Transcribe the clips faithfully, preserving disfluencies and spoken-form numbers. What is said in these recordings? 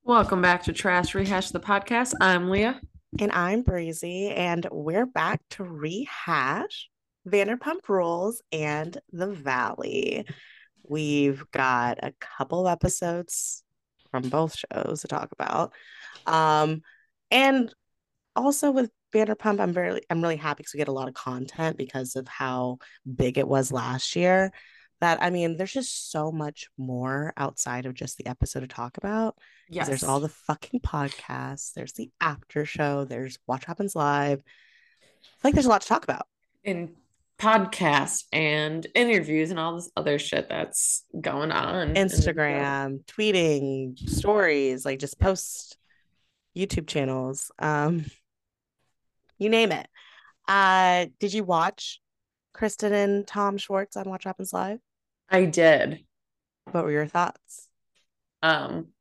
Welcome back to Trash Rehash the podcast. I'm Leah. And I'm Breezy, and we're back to rehash Vanderpump Rules and The Valley. We've got a couple episodes from both shows to talk about. Um, and also with Vanderpump, I'm very I'm really happy because we get a lot of content because of how big it was last year. That I mean, there's just so much more outside of just the episode to talk about because there's all Yes. the fucking podcasts, there's the after show, there's Watch Happens Live. I feel like there's a lot to talk about. In podcasts and interviews and all this other shit that's going on in the show. Instagram, tweeting, stories, like just Yep. post YouTube channels, um, you name it. Uh, did you watch Kristen and Tom Schwartz on Watch Happens Live? I did. What were your thoughts? Um,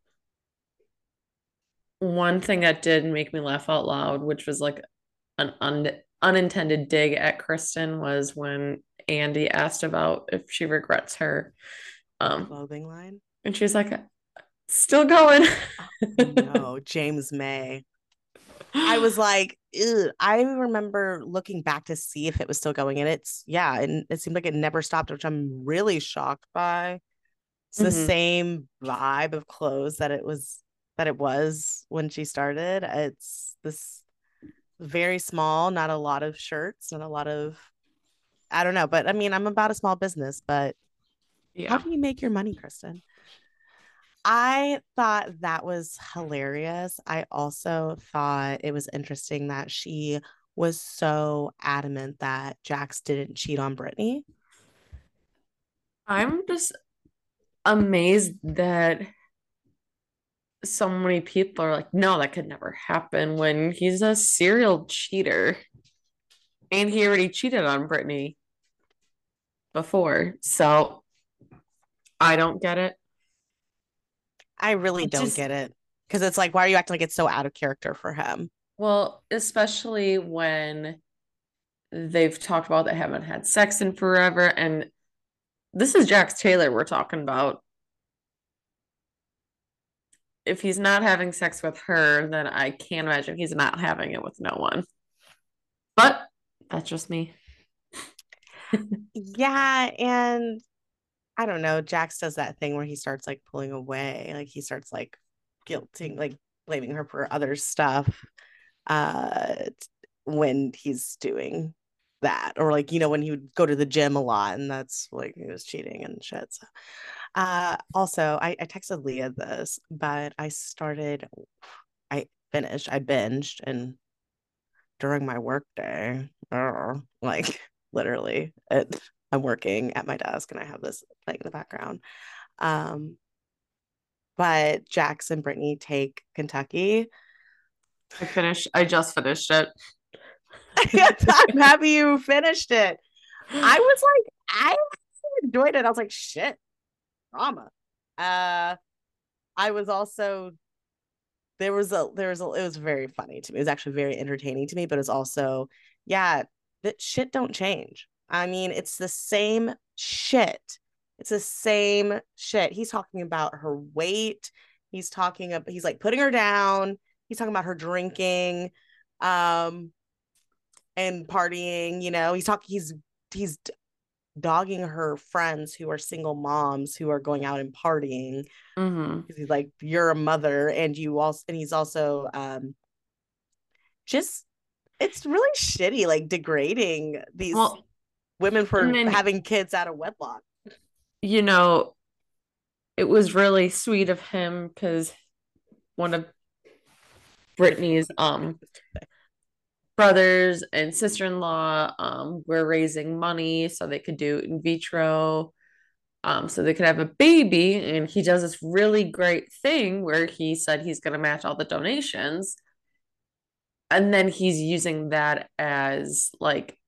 One thing that did make me laugh out loud, which was like an un unintended dig at Kristen, was when Andy asked about if she regrets her. Um, Clothing line? and she was like, still going. Oh no, James May. I was like, ew. I remember looking back to see if it was still going, and it's yeah, and it seemed like it never stopped, which I'm really shocked by. It's the Mhm. same vibe of clothes that it was that it was when she started. It's this very small, not a lot of shirts, not a lot of I don't know, but I mean, I'm about a small business, but how Yeah. do you make your money, Kristen? I thought that was hilarious. I also thought it was interesting that she was so adamant that Jax didn't cheat on Brittany. I'm just amazed that so many people are like, no, that could never happen when he's a serial cheater. And he already cheated on Brittany before. So I don't get it. I really It don't just, get it because it's like, why are you acting like it's so out of character for him? well, especially when they've talked about they haven't had sex in forever. And this is Jax Taylor we're talking about. If he's not having sex with her, then I can't imagine he's not having it with no one. But that's just me. Yeah, and I don't know. Jax does that thing where he starts like pulling away, like he starts like guilting, like blaming her for other stuff. Uh, when he's doing that, or like you know when he would go to the gym a lot, and that's like he was cheating and shit. So, uh, also I, I texted Leah this, but I started, I finished, I binged, and during my work day, uh, like literally, it, I'm working at my desk and I have this playing in the background. Um, but Jax and Brittany take Kentucky. I finished, I just finished it. I'm happy you finished it. I was like, I enjoyed it. I was like, shit, drama. Uh, I was also there was a there was a it was very funny to me. It was actually very entertaining to me, but it's also, yeah, that shit don't change. I mean, it's the same shit. It's the same shit. He's talking about her weight. He's talking about he's like putting her down. He's talking about her drinking, um, and partying. You know, he's talking. He's he's dogging her friends who are single moms who are going out and partying Hmm. because he's like, you're a mother, and you also, and he's also um just it's really shitty, like degrading these Well, women and for then, having kids out of wedlock. you know, it was really sweet of him because one of Brittany's um brothers and sister-in-law um were raising money so they could do in vitro, um so they could have a baby, and he does this really great thing where he said he's going to match all the donations, and then he's using that as like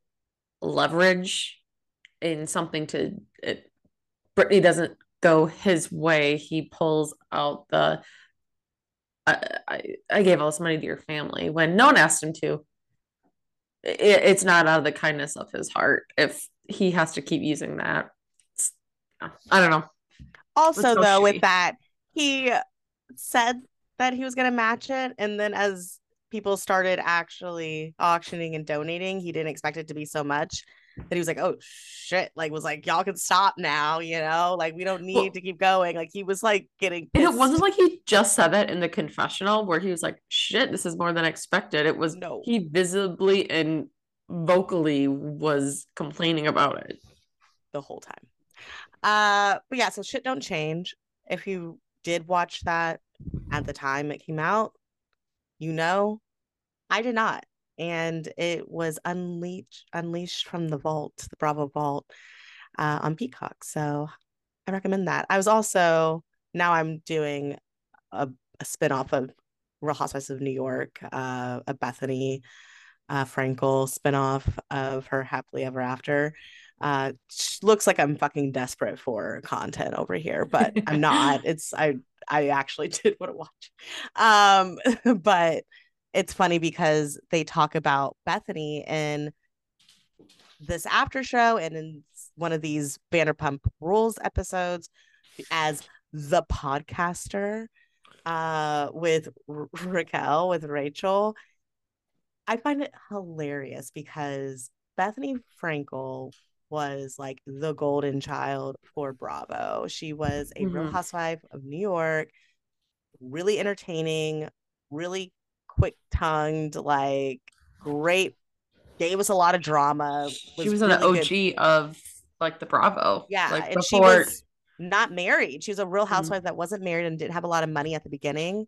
leverage in something to it. Brittany doesn't go his way. He pulls out the I, I, I gave all this money to your family when no one asked him to. It, it's not out of the kindness of his heart if he has to keep using that. It's, I don't know. It's Also, so though, with shitty. that, he said that he was going to match it. And then as people started actually auctioning and donating, he didn't expect it to be so much that he was like, oh shit, like was like, y'all can stop now, you know, like we don't need Well, to keep going. Like he was like getting and it wasn't pissed. like he just said that in the confessional where he was like, shit, this is more than expected. It was No, he visibly and vocally was complaining about it. the whole time. Uh, but yeah, so shit don't change. If you did watch that at the time it came out, you know, I did not. And it was unleashed unleashed from the vault, the Bravo vault, uh, on Peacock. So I recommend that. I was also now I'm doing a, a spinoff of Real Housewives of New York, uh, a Bethany uh, Frankel spinoff of her happily ever after. Uh, looks like I'm fucking desperate for content over here, but I'm not. It's I I actually did want to watch, um, but it's funny because they talk about Bethany in this after show and in one of these Vanderpump Rules episodes as the podcaster uh with R- Raquel with Rachel. I find it hilarious because Bethany Frankel was like the golden child for Bravo. She was a real Mm-hmm. housewife of New York, really entertaining, really quick tongued, like great, gave us a lot of drama, She was was an really good. O G of like the Bravo, Yeah. like And she before. was not married. She was a real Mm, housewife that wasn't married and didn't have a lot of money at the beginning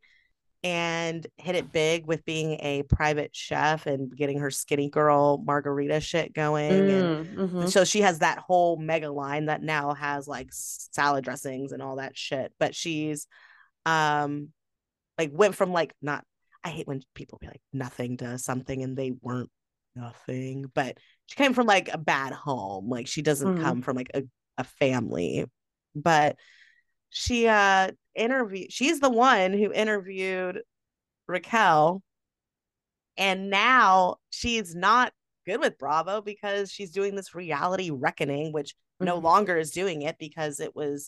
and hit it big with being a private chef and getting her skinny girl margarita shit going. And mm, mm-hmm, so she has that whole mega line that now has like salad dressings and all that shit. But she's um like went from like not I hate when people be like nothing to something and they weren't nothing, but she came from like a bad home. Like she doesn't mm-hmm, come from like a, a family. But she uh interviewed she's the one who interviewed Raquel, and now she's not good with Bravo because she's doing this reality reckoning, which no mm-hmm, longer is doing it because it was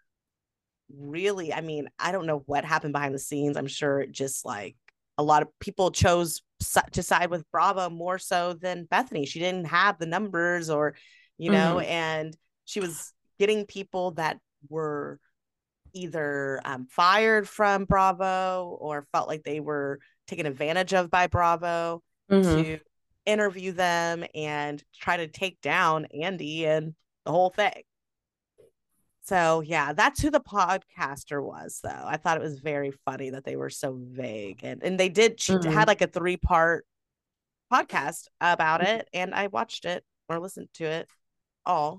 really, I mean, I don't know what happened behind the scenes. I'm sure it just like a lot of people chose to side with Bravo more so than Bethany. She didn't have the numbers or, you know, mm-hmm, and she was getting people that were either um, fired from Bravo or felt like they were taken advantage of by Bravo mm-hmm, to interview them and try to take down Andy and the whole thing. So yeah, that's who the podcaster was, though. I thought it was very funny that they were so vague, and and they did. She had mm-hmm. like a three part podcast about it, and I watched it or listened to it all.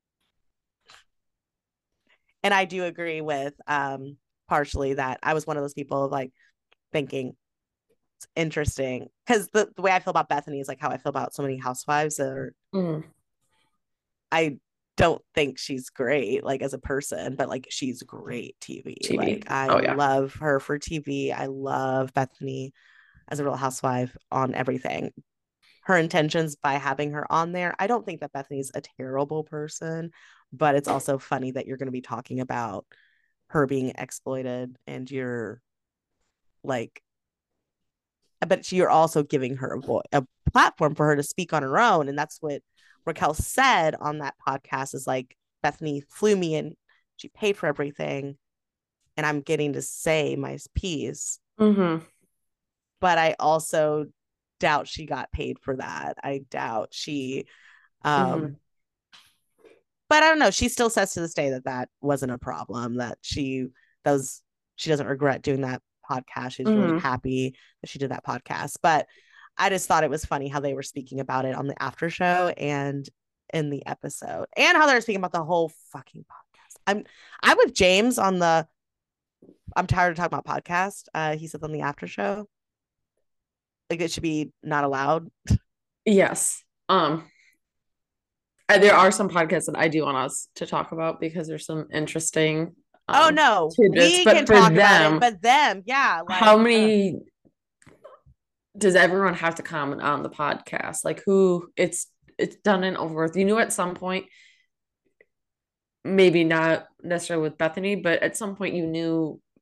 And I do agree with um partially that I was one of those people like thinking it's interesting because the, the way I feel about Bethany is like how I feel about so many housewives that are Mm-hmm. I don't think she's great like as a person, but like she's great T V. T V. Like I Oh yeah. love her for T V. I love Bethany as a real housewife on everything. Her intentions by having her on there. I don't think that Bethany's a terrible person, but it's also funny that you're going to be talking about her being exploited and you're like but you're also giving her a, vo- a platform for her to speak on her own. And that's what Raquel said on that podcast is like, Bethany flew me and she paid for everything. And I'm getting to say my piece. Mm-hmm. But I also doubt she got paid for that. I doubt she, Mm-hmm. um, but I don't know. She still says to this day that that wasn't a problem, that she does, she doesn't regret doing that podcast. She's really Mm-hmm. happy that she did that podcast. But I just thought it was funny how they were speaking about it on the after show and in the episode, and how they were speaking about the whole fucking podcast. I'm I'm with James on the I'm tired of talking about podcast. Uh, he said on the after show, like it should be not allowed. Yes. Um, uh, there are some podcasts that I do want us to talk about because there's some interesting Oh um no, tidbits. we can But for talk about it, them, but them, yeah, how like uh, many does everyone have to comment on the podcast? Like who it's it's done and over with. You knew at some point, maybe not necessarily with Bethany, but at some point you knew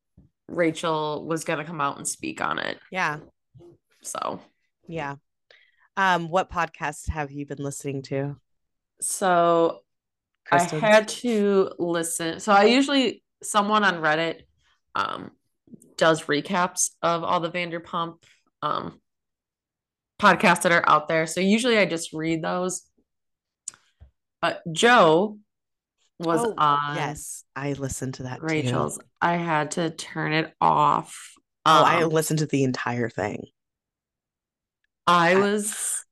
Rachel was going to come out and speak on it. Yeah. So, yeah. Um, what podcasts have you been listening to? So Kristen's? I had to listen. So I usually someone on Reddit um does recaps of all the Vanderpump um podcasts that are out there. So usually I just read those. But Joe was Oh, on yes. I listened to that too. Rachel's. I had to turn it off. Oh, I Um listened to the entire thing. I I, was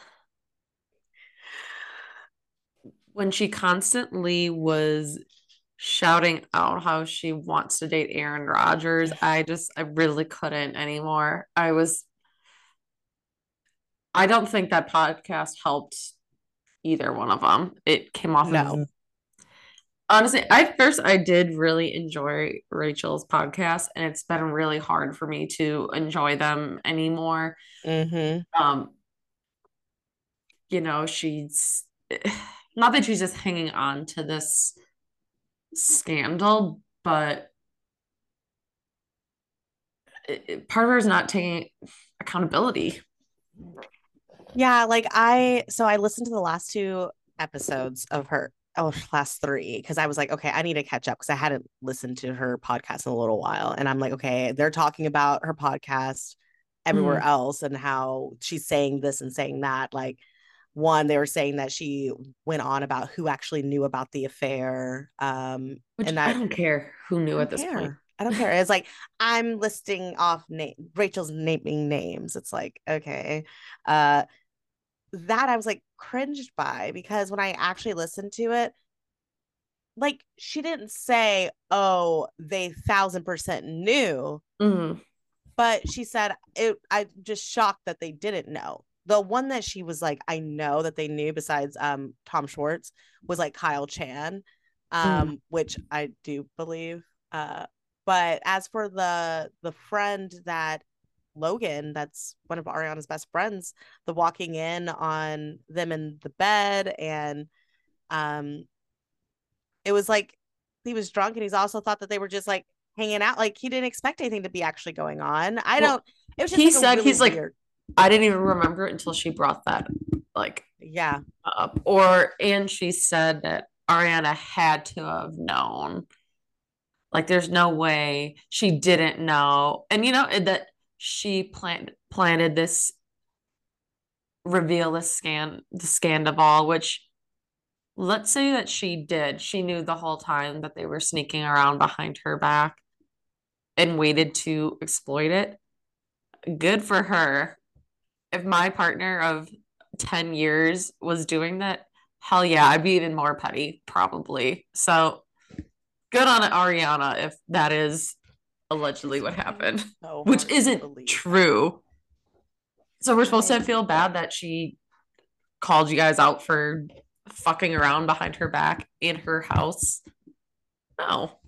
when she constantly was shouting out how she wants to date Aaron Rodgers, I just I really couldn't anymore. I was I don't think that podcast helped either one of them. It came off no. of honestly, at first I did really enjoy Rachel's podcast, and it's been really hard for me to enjoy them anymore. Mm-hmm. Um, you know, she's not that she's just hanging on to this scandal, but it, it- part of her is not taking accountability. Yeah, like I so I listened to the last two episodes of her, oh, last three, because I was like, okay, I need to catch up because I hadn't listened to her podcast in a little while. And I'm like, okay, they're talking about her podcast everywhere Mhm. else and how she's saying this and saying that. Like, one, they were saying that she went on about who actually knew about the affair. Um, Which and I that don't care who knew I at don't this point. care. I don't care. It's like I'm listing off name Rachel's naming names. It's like, okay. Uh that I was like cringed by because when I actually listened to it, like she didn't say, oh, they thousand percent knew, Mhm. but she said it. I'm just shocked that they didn't know. The one that she was like, I know that they knew besides um Tom Schwartz was like Kyle Chan, Mhm. um, which I do believe. Uh, but as for the the friend that Logan, that's one of Ariana's best friends, the walking in on them in the bed, and um, it was like he was drunk, and he's also thought that they were just like hanging out, like he didn't expect anything to be actually going on. I don't. Well, It was just he like a said really he's like, weird. I didn't even remember it until she brought that like Yeah, up. Or and she said that Ariana had to have known. Like there's no way she didn't know. And you know that she planned planted this reveal this scan the Scandival, which let's say that she did. She knew the whole time that they were sneaking around behind her back and waited to exploit it. Good for her. If my partner of ten years was doing that, hell yeah, I'd be even more petty, probably. So good on Ariana if that is allegedly what happened, so which hard to isn't believe. true. So we're supposed I to feel bad that she called you guys out for fucking around behind her back in her house. No.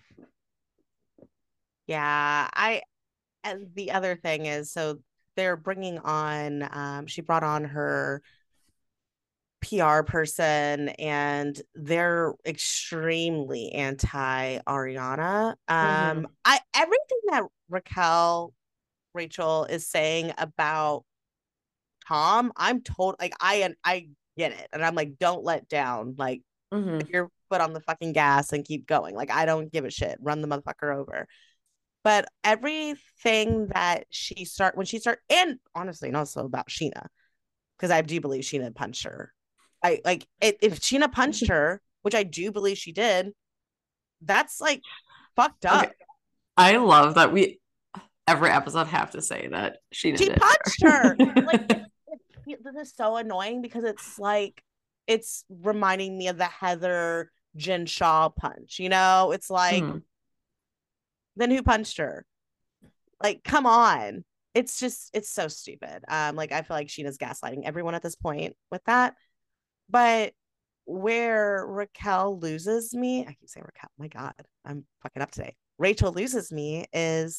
yeah, I and the other thing is so they're bringing on um she brought on her P R person and they're extremely anti Ariana. Um Mm-hmm. I everything that Raquel Rachel is saying about Tom, I'm told like I I get it. And I'm like, don't let down. Like Mm-hmm. put your foot on the fucking gas and keep going. Like I don't give a shit. Run the motherfucker over. But everything that she start when she start and honestly, and also about Sheena, because I do believe Sheena punched her. I like it, if Sheena punched her, which I do believe she did, that's like fucked Okay. up. I love that we every episode have to say that she She did punched her. Like it. it's, it's this is so annoying because it's like it's reminding me of the Heather Jen Shaw punch. You know, it's like Mm. then who punched her? Like, come on. It's just it's so stupid. Um, like I feel like Sheena's gaslighting everyone at this point with that. But where Raquel loses me, I keep saying Raquel, my God, I'm fucking up today. Rachel loses me is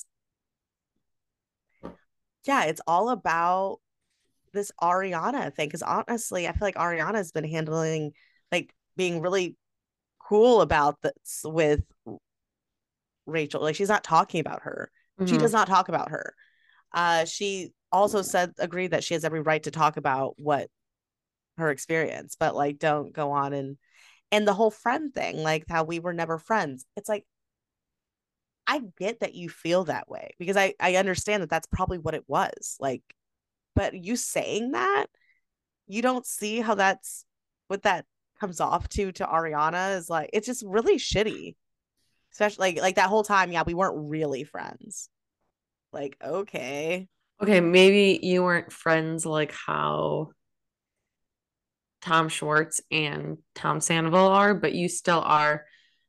yeah, it's all about this Ariana thing. Cause honestly, I feel like Ariana's been handling like being really cool about this with Rachel. Like she's not talking about her. She Mm-hmm. does not talk about her. Uh, she also said agreed that she has every right to talk about what her experience, but like don't go on and and the whole friend thing, like how we were never friends. It's like I get that you feel that way because I I understand that that's probably what it was. Like, but you saying that, you don't see how that's what that comes off to to Ariana is like it's just really shitty. Especially like like that whole time, yeah, we weren't really friends. Like, okay. Okay, maybe you weren't friends like how Tom Schwartz and Tom Sandoval are, but you still are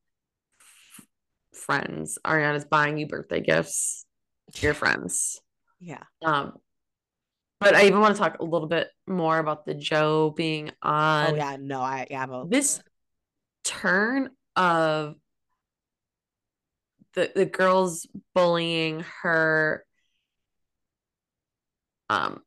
friends. Ariana's buying you birthday gifts. You're friends. Yeah. Um, but I even want to talk a little bit more about the Joe being Oh on yeah, no, I yeah, but this turn of the the girls bullying her, um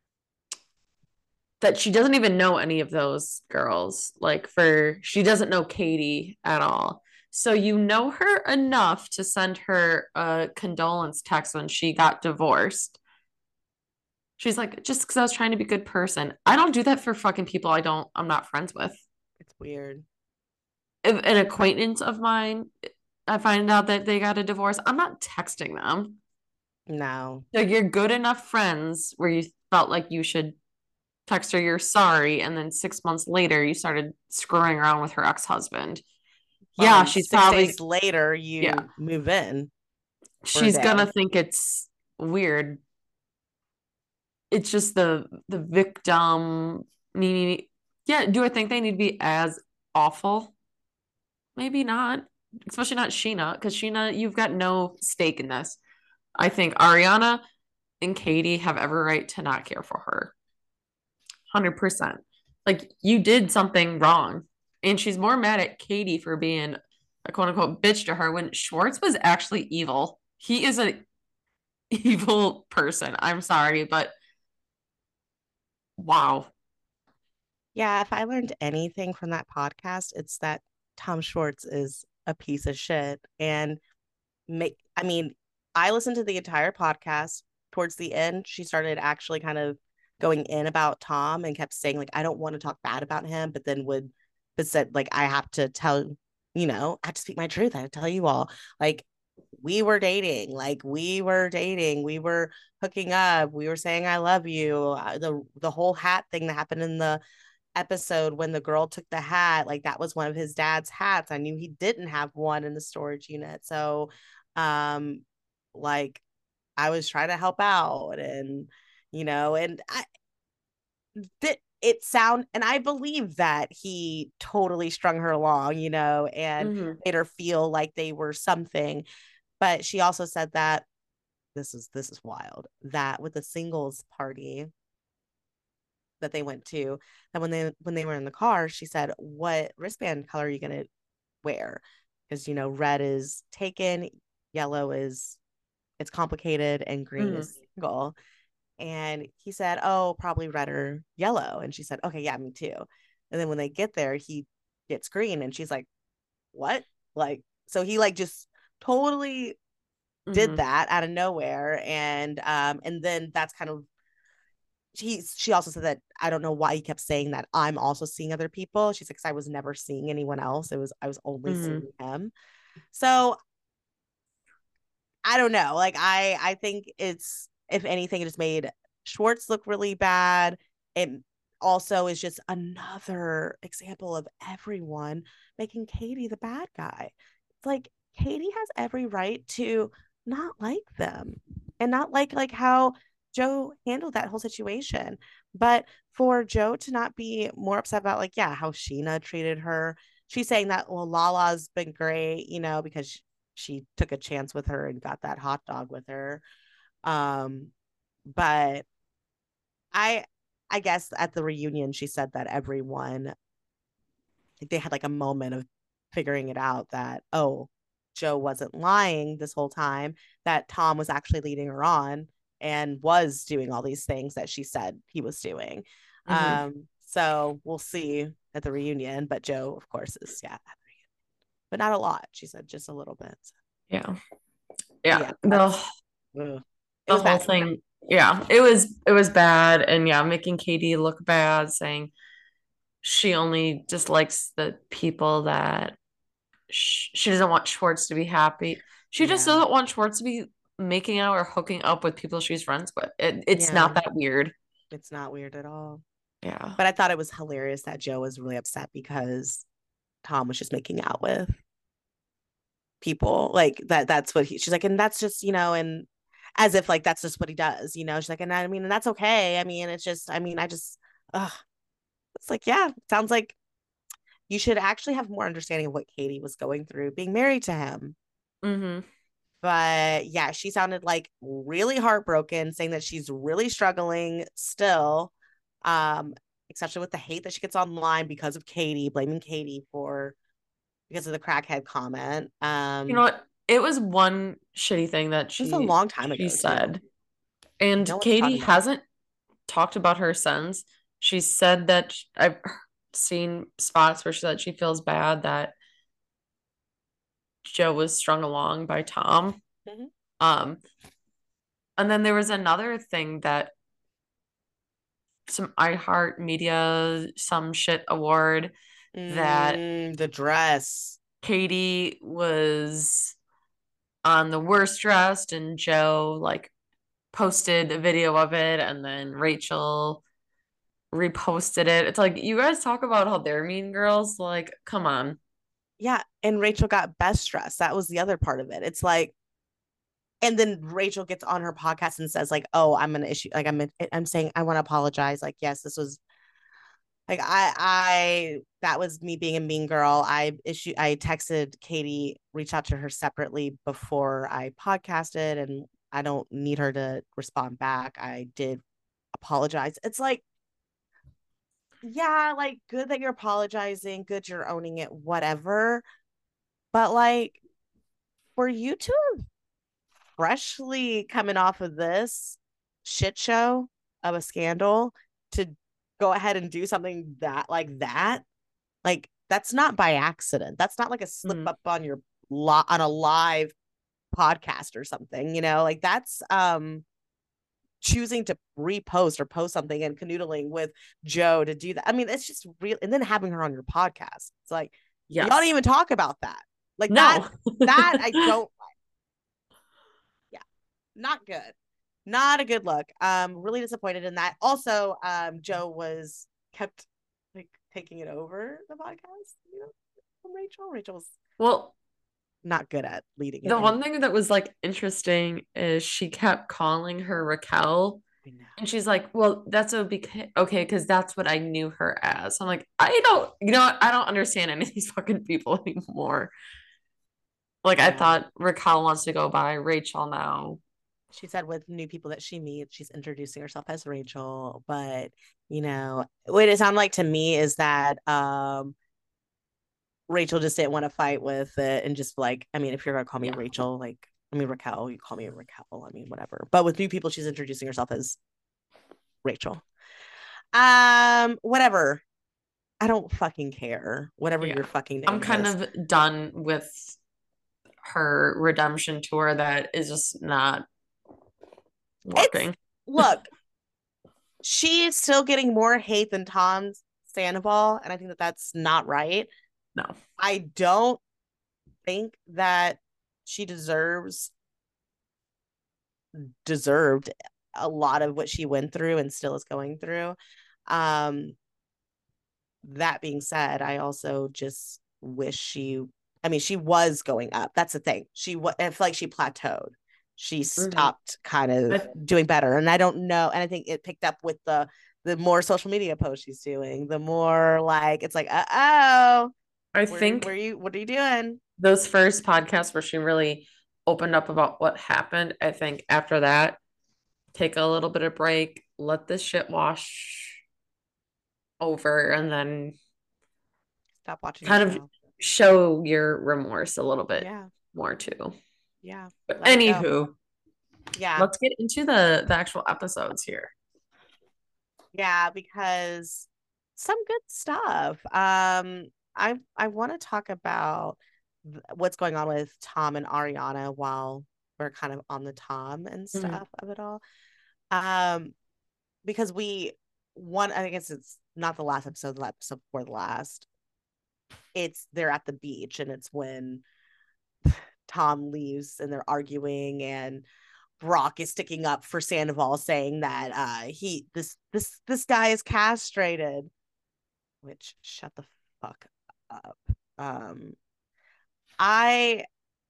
that she doesn't even know any of those girls. Like for she doesn't know Katie at all. So you know her enough to send her a condolence text when she got divorced. She's like, just because I was trying to be a good person. I don't do that for fucking people I don't I'm not friends with. it's weird. If an acquaintance of mine, I find out that they got a divorce, I'm not texting them. No. So you're good enough friends where you felt like you should text her you're sorry, and then six months later you started screwing around with her ex-husband. Well, Yeah, and she's six probably days later yeah, you move in for a she's gonna day. think it's weird. It's just the the victim me, me, me. Yeah, do I think they need to be as awful? Maybe not, especially not Sheena, because Sheena, you've got no stake in this. I think Ariana and Katie have every right to not care for her. one hundred percent. Like you did something wrong. And she's more mad at Katie for being a quote unquote bitch to her when Schwartz was actually evil. He is a evil person. I'm sorry, but wow. Yeah, if I learned anything from that podcast, it's that Tom Schwartz is a piece of shit. And make I mean, I listened to the entire podcast. Towards the end, she started actually kind of going in about Tom and kept saying, like, I don't want to talk bad about him, but then would but said, like, I have to tell, you know, I have to speak my truth. I have to tell you all. Like, we were dating, like we were dating, we were hooking up, we were saying I love you. Uh, the the whole hat thing that happened in the episode when the girl took the hat, like that was one of his dad's hats. I knew he didn't have one in the storage unit. So um like I was trying to help out and you know, and I that it sound and I believe that he totally strung her along, you know, and Mm-hmm. made her feel like they were something. But she also said that this is this is wild that with the singles party that they went to, that when they when they were in the car, she said, what wristband color are you gonna wear? Because you know, red is taken, yellow is it's complicated, and green Mm-hmm. is single. And he said, oh, probably red or yellow. And she said, okay, yeah, me too. And then when they get there, he gets green and she's like, what? Like, so he like just totally did Mm-hmm. that out of nowhere. And um, and then that's kind of he she also said that I don't know why he kept saying that I'm also seeing other people. She's like, because I was never seeing anyone else. It was I was only Mm-hmm. seeing him. So I don't know. Like I I think it's if anything, it just made Schwartz look really bad. It also is just another example of everyone making Katie the bad guy. It's like Katie has every right to not like them and not like like how Joe handled that whole situation. But for Joe to not be more upset about like, yeah, how Sheena treated her. She's saying that, well, Lala's been great, you know, because she took a chance with her and got that hot dog with her. Um, but I I guess at the reunion she said that everyone they had like a moment of figuring it out that oh, Joe wasn't lying this whole time, that Tom was actually leading her on and was doing all these things that she said he was doing. Mm-hmm. Um, so we'll see at the reunion, but Joe, of course, is yeah, but not a lot. She said just a little bit. Yeah. Yeah. Yeah, The that's ugh. It the was whole bad. thing, yeah, it was it was bad. And yeah, making Katie look bad, saying she only dislikes the people that sh she doesn't want Schwartz to be happy. She just Yeah. doesn't want Schwartz to be making out or hooking up with people she's friends with. It, it's Yeah. not that weird. It's not weird at all. Yeah. But I thought it was hilarious that Joe was really upset because Tom was just making out with people. Like that that's what he she's like, and that's just, you know, and as if like that's just what he does, you know. She's like, and I mean, and that's okay. I mean, it's just, I mean, I just ugh. It's like, yeah, sounds like you should actually have more understanding of what Katie was going through being married to him. Mm-hmm. But yeah, she sounded like really heartbroken, saying that she's really struggling still, um, especially with the hate that she gets online because of Katie, blaming Katie for because of the crackhead comment. You know Um, what? It was one shitty thing that it was a she long time she ago too. said. And No one's Katie talking about it. hasn't talked about her since. She said that sh- I've seen spots where she said she feels bad that Joe was strung along by Tom. Mm-hmm. Um, and then there was another thing that some iHeart Media, some shit award that Mm, the dress. Katie was on the worst dressed and Joe like posted a video of it and then Rachel reposted it. It's like you guys talk about how they're mean girls. Like, come on. Yeah, and Rachel got best dress. That was the other part of it. It's like, and then Rachel gets on her podcast and says like, "Oh, I'm gonna issue like I'm I'm saying I want to apologize. Like, yes, this was like I I that was me being a mean girl. I issue I texted Katie, reach out to her separately before I podcasted, and I don't need her to respond back. I did apologize. It's like, yeah, like good that you're apologizing, good you're owning it, whatever. But like for you to freshly coming off of this shit show of a scandal to go ahead and do something that like that, like that's not by accident. That's not like a slip Mm, up on your lot on a live podcast or something, you know, like that's um choosing to repost or post something and canoodling with Joe to do that. I mean, it's just real. And then having her on your podcast. It's like, y'all didn't yes. even talk about that. Like that, No. that I don't yeah, not good. Not a good look. Um, really disappointed in that. Also, um, Joe was kept like taking it over the podcast, you know, from Rachel. Rachel's Well, not good at leading it the anyway. one thing that was like interesting is she kept calling her Raquel. I know. And she's like, well, that's okay, okay, because that's what I knew her as. I'm like, I don't, you know what? I don't understand any of these fucking people anymore. Like, I Yeah. thought Raquel wants to go by Rachel now. She said with new people that she meets, she's introducing herself as Rachel. But, you know, what it sounded like to me is that um Rachel just didn't want to fight with it and just like, I mean, if you're gonna call me Yeah. Rachel, like I mean Raquel, you call me Raquel. I mean, whatever. But with new people, she's introducing herself as Rachel. Um, whatever. I don't fucking care. Whatever Yeah. your fucking I'm name kind is. of done with her redemption tour that is just not It's working. look, she's still getting more hate than Tom Sandoval, and I think that that's not right. No. I don't think that she deserves deserved a lot of what she went through and still is going through. Um, that being said, I also just wish she. I mean, she was going up. That's the thing. She was. I feel like she plateaued. She Mhm. stopped kind of I doing better, and I don't know. And I think it picked up with the the more social media posts she's doing. The more like it's like, uh oh, I where where think you what are you doing? those first podcasts where she really opened up about what happened, I think after that, take a little bit of break, let this shit wash over, and then Stop watching the kind of show. show your remorse a little bit Yeah, more too. yeah. But Let it go. anywho, Yeah, let's get into the the actual episodes here. yeah, because some good stuff. Um, I I want to talk about. th- what's going on with Tom and Ariana while we're kind of on the Tom and Mhm. stuff of it all. Um, because we one, I guess it's not the last episode, the episode before the last. It's they're at the beach and it's when Tom leaves and they're arguing and Brock is sticking up for Sandoval, saying that uh he this this this guy is castrated. Which shut the fuck up. Um, I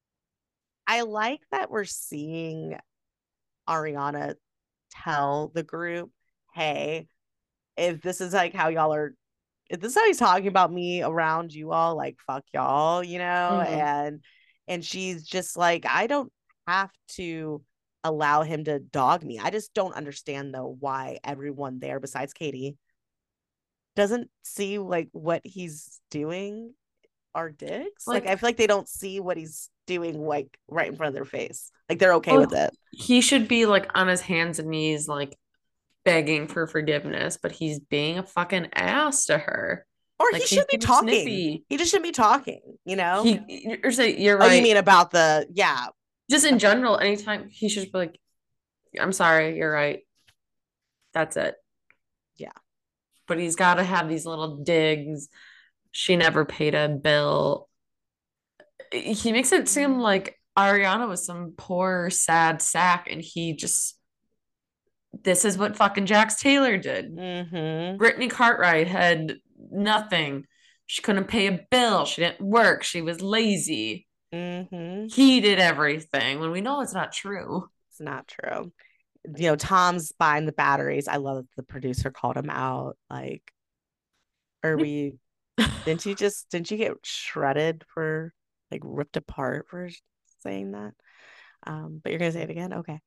I like that we're seeing Ariana tell the group, hey, if this is like how y'all are, if this is how he's talking about me around you all, like fuck y'all, you know, Mhm. and and she's just like, I don't have to allow him to dog me. I just don't understand though why everyone there besides Katie doesn't see like what he's doing are dicks. Like I Like, feel like they don't see what he's doing like right in front of their face. Like they're okay with well, it. he should be like on his hands and knees, like begging for forgiveness, but he's being a fucking ass to her. Or Like he he's shouldn't be being talking. snippy. He just shouldn't be talking, you know? He, you're saying you're Oh, you right. mean about the yeah. Just in general, anytime he should be like, "I'm sorry, you're right." That's it. Yeah. But he's got to have these little digs. She never paid a bill. He makes it seem like Ariana was some poor, sad sack, and he just, this is what fucking Jax Taylor did. Mm-hmm. Brittany Cartwright had nothing. She couldn't pay a bill. She didn't work. She was lazy. Mm-hmm. He did everything when we know it's not true. It's not true. You know, Tom's buying the batteries. I love that the producer called him out. Like, are we didn't you just didn't you get shredded for like ripped apart for saying that? Um, but you're gonna say it again? Okay.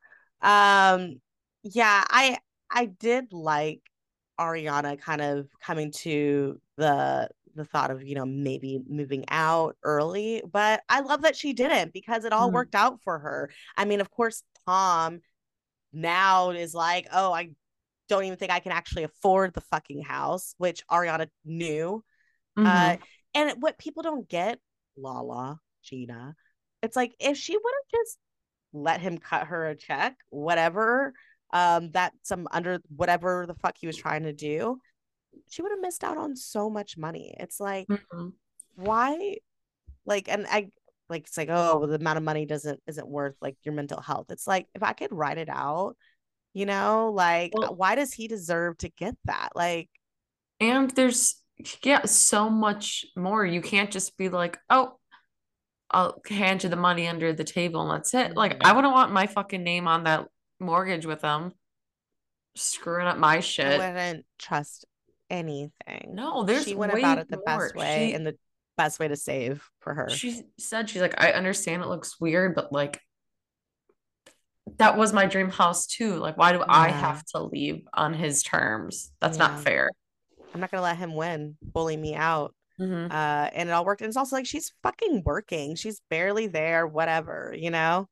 Um, yeah, I I did like Ariana kind of coming to the the thought of, you know, maybe moving out early, but I love that she didn't because it all Mhm. worked out for her. I mean, of course, Tom now is like, oh, I don't even think I can actually afford the fucking house, which Ariana knew. Uh, Mhm. and what people don't get, Lala, Gina, it's like if she would have just let him cut her a check, whatever, um, that some under whatever the fuck he was trying to do, she would have missed out on so much money. It's like, Mhm. why? Like, and I like it's like, oh, well, the amount of money doesn't isn't worth like your mental health. It's like if I could write it out, you know, like Well, why does he deserve to get that? Like, and there's, yeah, so much more. You can't just be like, oh, I'll hand you the money under the table and that's it. Like, I mhm. wouldn't want my fucking name on that mortgage with them, screwing up my I shit. wouldn't trust anything. No, there's She went about way it the more. best way and She the best way to save for her. she said, she's like, I understand it looks weird, but like that was my dream house too. Like, why do I Yeah. have to leave on his terms? That's not Yeah. fair. I'm not gonna let him win, bully me out. Hmm. Uh, and it all worked. And it's also like she's fucking working. She's barely there, whatever, you know?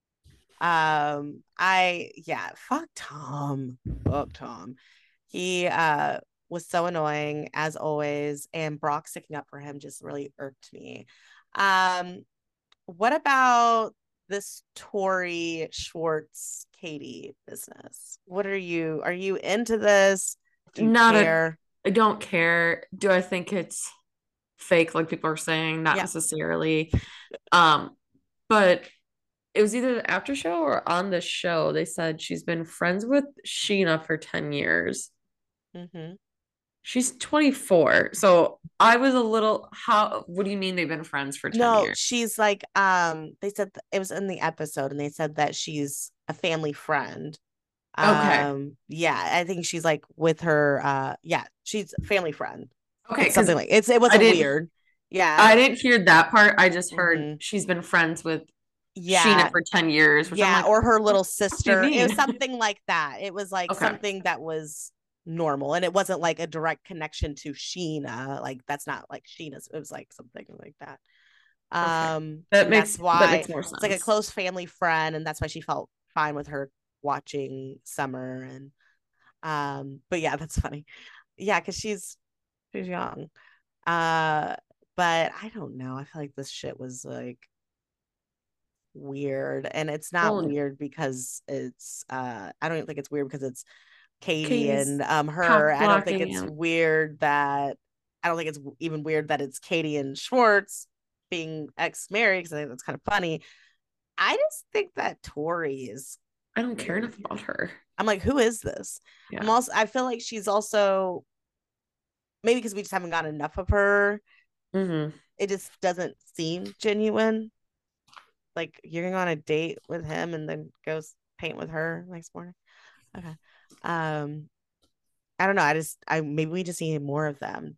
Um, I yeah, fuck Tom. Fuck Tom. He uh was so annoying as always, and Brock sticking up for him just really irked me. Um, what about this Tori Schwartz Katie business? What are you are you into this? Do you Not a, care? I don't care. Do I think it's fake, like people are saying? Not Yeah. necessarily. Um, but it was either the after show or on the show. They said she's been friends with Sheena for ten years. Mm-hmm. She's twenty-four. So I was a little, how, what do you mean they've been friends for ten No, years? she's like, um, they said th- it was in the episode, and they said that she's a family friend. Okay. Um, yeah, I think she's like with her, uh, yeah, she's a family friend. Okay. It's Because something like it's it I wasn't didn't, weird. Yeah. I didn't hear that part. I just heard Mm-hmm. she's been friends with Sheena Yeah. for ten years, which I'm Yeah. like, Or her what little the fuck do you sister. It was mean? something like that. It was like Okay. something that was normal, and it wasn't like a direct connection to Sheena. Like that's not like Sheena's. It was like something like that. Okay. Um, That and that's makes that why makes more it's like a sense. close family friend, and that's why she felt fine with her watching Summer. And um, but yeah, that's funny. Yeah, because she's she's young. Uh, but I don't know. I feel like this shit was like weird, and it's not Well, weird because it's uh I don't even think it's weird because it's Katie Katie's and um her. cock I don't think blocking it's him. weird that I don't think it's even weird that it's Katie and Schwartz being ex-married, because I think that's kind of funny. I just think that Tori is I don't care weird. enough about her. I'm like, who is this? I'm Yeah. also I feel like she's also, maybe because we just haven't gotten enough of her, Mm-hmm. it just doesn't seem genuine. Like you're going on a date with him and then goes paint with her next morning. Okay. Um, I don't know. I just I maybe we just need more of them.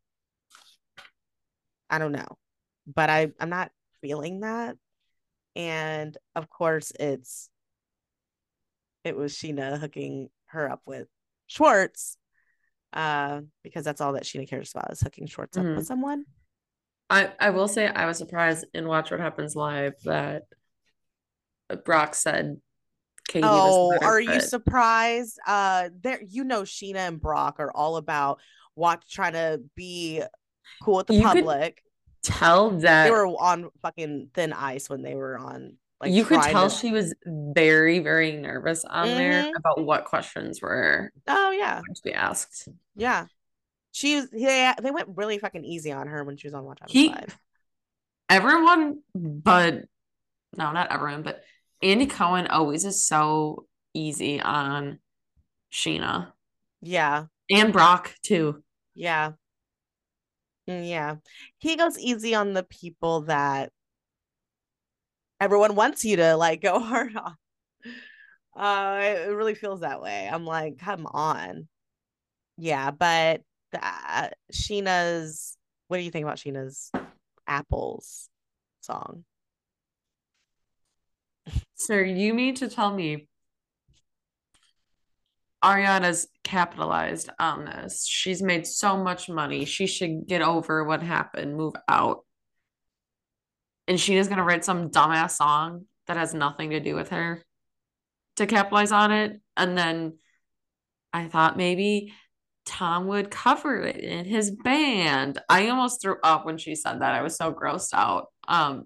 I don't know. But I I'm not feeling that. And of course it's it was Sheena hooking her up with Schwartz. Uh, because that's all that Sheena cares about, is hooking Schwartz up with Mm-hmm. someone. I, I will say I was surprised in Watch What Happens Live that Brock said Katie was Oh, better are you fit. surprised? Uh, there, you know, Sheena and Brock are all about watch trying to be cool with the You could public. tell They that were on fucking thin ice when they were on, like you could trying tell to. she was very, very nervous on there Mm-hmm. about what questions were Oh yeah, going to be asked. yeah. She was. Yeah, they went really fucking easy on her when she was on Watch Happens He, Live. everyone, but no, not everyone, but Andy Cohen always is so easy on Sheena Yeah, and Brock too. yeah, mm, yeah. He goes easy on the people that everyone wants you to like go hard on. Uh, it really feels that way. I'm like, come on. Yeah, but uh, Sheena's. What do you think about Sheena's Apples song? Sir, you mean to tell me Ariana's capitalized on this? She's made so much money. She should get over what happened, move out. And Sheena's gonna write some dumbass song that has nothing to do with her to capitalize on it. And then I thought maybe Tom would cover it in his band. I almost threw up when she said that. I was so grossed out. Um,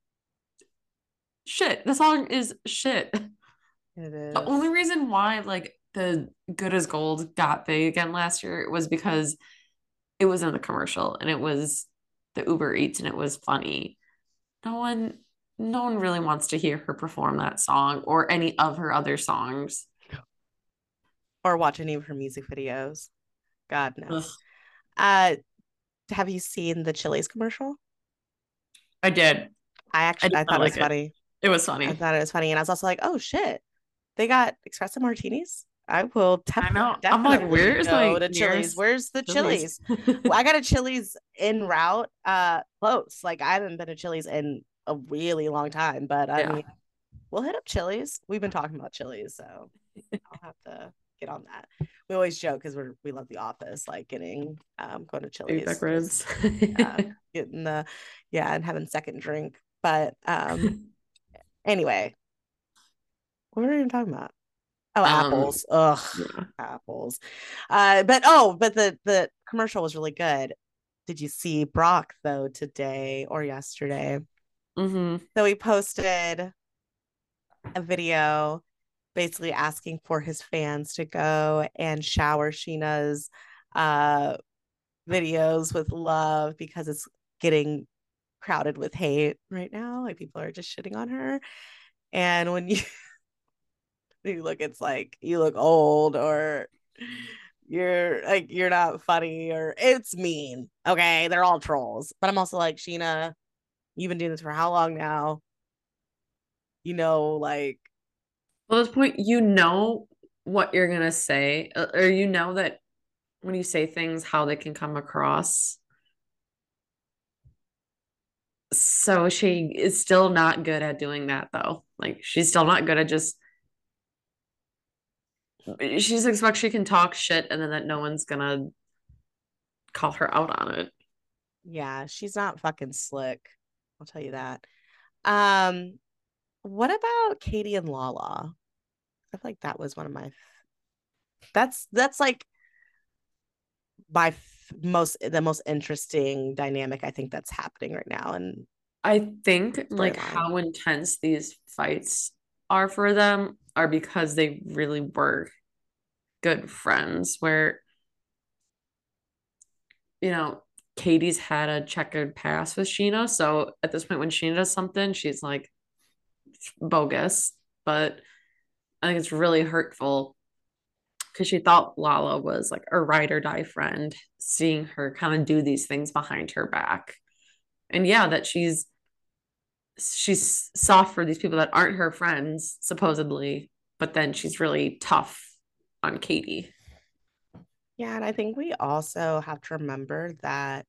shit, the song is shit. It The only is. reason why like the Good as Gold got big again last year was because it was in the commercial and it was the Uber Eats and it was funny. No one no one really wants to hear her perform that song or any of her other songs. Or watch any of her music videos. God no. Ugh. Uh, have you seen the Chili's commercial? I did. I I actually did I not thought it was like it. funny. It was I funny. thought it was funny, and I was also like, oh shit, they got espresso martinis. I will I def- know. I'm like, definitely where is go my to Chili's. nearest Where's the Chili's? Chili's? Well, I got a Chili's en route, uh, close. Like I haven't been to Chili's in a really long time, but I Yeah. mean, we'll hit up Chili's. We've been talking about Chili's, so I'll have to get on that. We always joke because we're we love The Office, like getting um going to Big back Chili's, just ribs. uh, getting the yeah, and having second drink. But um, anyway, what were we even talking about? Oh, um, apples. Ugh, yeah. apples. Uh, but oh, but the the commercial was really good. Did you see Brock though today or yesterday? Mm-hmm. So he posted a video basically asking for his fans to go and shower Sheena's uh videos with love because it's getting crowded with hate right now. Like people are just shitting on her. And when you you look, it's like you look old, or you're like you're not funny, or it's mean. Okay, they're all trolls. But I'm also like, Sheena, you've been doing this for how long now? You know, like Well, at this point, you know what you're gonna say, uh, or you know that when you say things, how they can come across. So she is still not good at doing that, though. Like she's still not good at just. She just expects she can talk shit, and then that no one's gonna call her out on it. yeah, she's not fucking slick. I'll tell you that. Um, what about Katie and Lala? I feel like that was one of my that's that's like my most the most interesting dynamic I think that's happening right now. And I think like storyline. how intense these fights are for them are because they really were good friends where, you know, Katie's had a checkered past with Sheena. So at this point, when Sheena does something, she's like bogus. But I think it's really hurtful because she thought Lala was like a ride or die friend, seeing her kind of do these things behind her back. And yeah, that she's she's soft for these people that aren't her friends, supposedly, but then she's really tough on Katie. Yeah, and I think we also have to remember that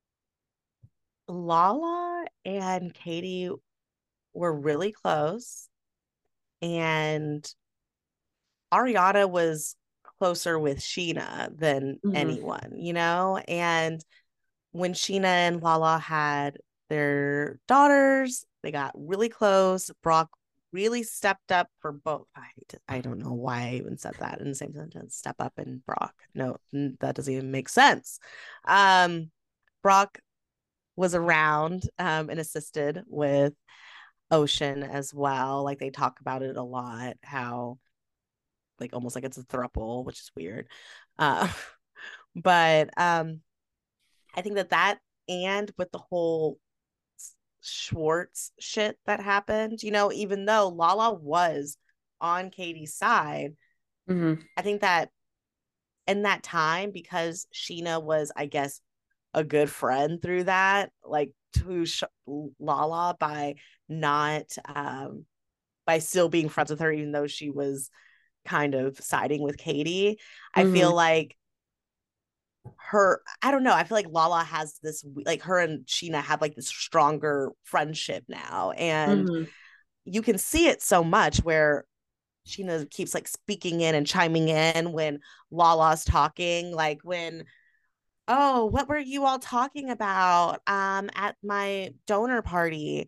Lala and Katie were really close, and Ariana was closer with Sheena than Mm-hmm. anyone, you know? And when Sheena and Lala had their daughters, they got really close. Brock really stepped up for both. I, I don't know why I even said that in the same sentence. Step up and Brock. No, that doesn't even make sense. Um, Brock was around um, and assisted with Ocean as well. Like they talk about it a lot, how like almost like it's a thruple, which is weird. Uh, but um, I think that that and with the whole Schwartz shit that happened, you know, even though Lala was on Katie's side, Mm-hmm. I think that in that time, because Sheena was, I guess, a good friend through that, like to sh- Lala by not, um, by still being friends with her, even though she was kind of siding with Katie. I feel Mm-hmm. like her, I don't know, I feel like Lala has this, like her and Sheena have like this stronger friendship now. And Mm-hmm. you can see it so much where Sheena keeps like speaking in and chiming in when Lala's talking, like when, oh, what were you all talking about um at my donor party?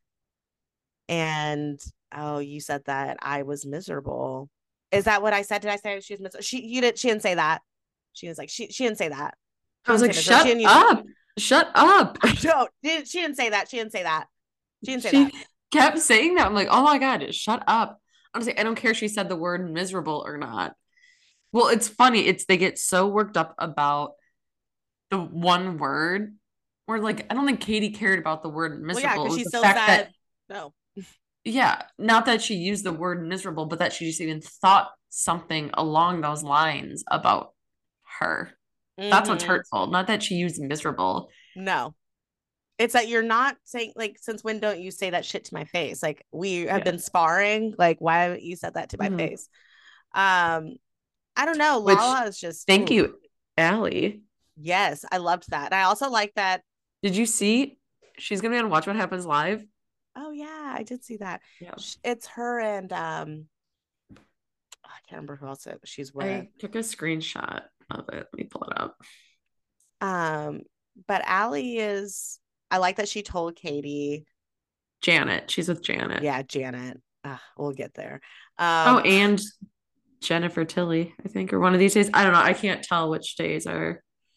And oh, you said that I was miserable. Is that what I said? Did I say she was miserable? She you did she didn't say that. She was like, she she didn't say that. She I was didn't like, say miserable. She shut didn't use, up. Shut up. I don't did she didn't say that. She didn't say that. She didn't say She that. kept saying that. I'm like, oh my God, shut up. Honestly, I don't care if she said the word miserable or not. Well, it's funny. It's they get so worked up about the one word. Or like, I don't think Katie cared about the word Well, yeah, miserable. It because was she the still fact that, said no. yeah, not that she used the word miserable, but that she just even thought something along those lines about her. That's what's Mm-hmm. hurtful. Not that she used miserable. No. It's that you're not saying, like, since when don't you say that shit to my face? Like we have Yeah. been sparring. Like, why haven't you said that to my Mhm. face? Um, I don't know. Which, Lala is just thank oof. you, Allie. Yes, I loved that. And I also like that. Did you see she's gonna be on Watch What Happens Live? Oh yeah, I did see that. Yeah. It's her and um I can't remember who else she's with. I took a screenshot of it. Let me pull it up. Um, but Allie is, I like that she told Katie, Janet. She's with Janet. yeah, Janet. Uh, we'll get there. Oh, Um, and Jennifer Tilly, I think, or one of these days. I don't know. I can't tell which days are.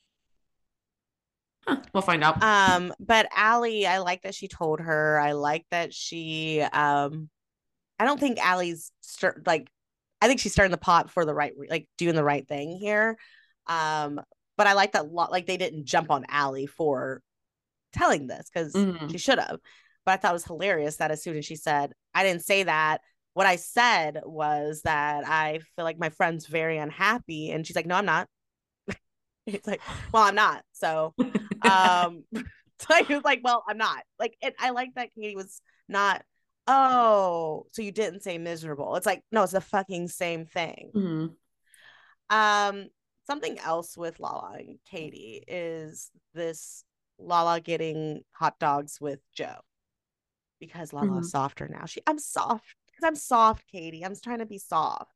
Huh, we'll find out. um, but Allie, I like that she told her. I like that she um I don't think Allie's start like I think she's starting the pot for the right like doing the right thing here. Um, but I like that lot like they didn't jump on Allie for telling this because Mm-hmm. she should have. But I thought it was hilarious that as soon as she said, I didn't say that. What I said was that I feel like my friend's very unhappy. And she's like, no, I'm not. It's like, well, I'm not. So um so he was like, well, I'm not. Like it, I like that Katie was not, oh, so you didn't say miserable. It's like, no, it's the fucking same thing. Mm-hmm. Um, something else with Lala and Katie is this Lala getting hot dogs with Joe because Lala's Mm-hmm. softer now. She I'm soft because I'm soft, Katie. I'm trying to be soft.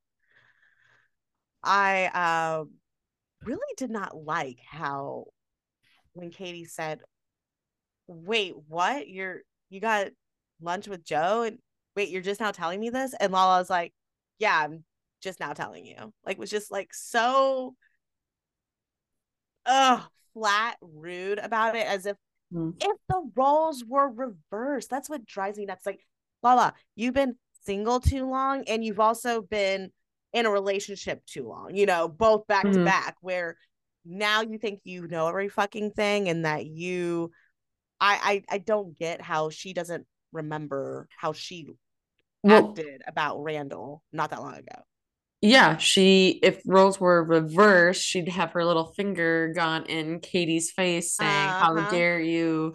I um really did not like how when Katie said, wait, what? You're you got lunch with Joe and wait, you're just now telling me this? And Lala was like, yeah, I'm just now telling you. Like was just like so ugh flat rude about it, as if Mm. if the roles were reversed. That's what drives me nuts. Like, Lala, you've been single too long, and you've also been in a relationship too long, you know, both back to Mhm. back, where now you think you know every fucking thing, and that you I I, I don't get how she doesn't remember how she Well, acted about Randall not that long ago. yeah, she, if roles were reversed, she'd have her little finger gone in Katie's face saying, "How Uh-huh. dare you?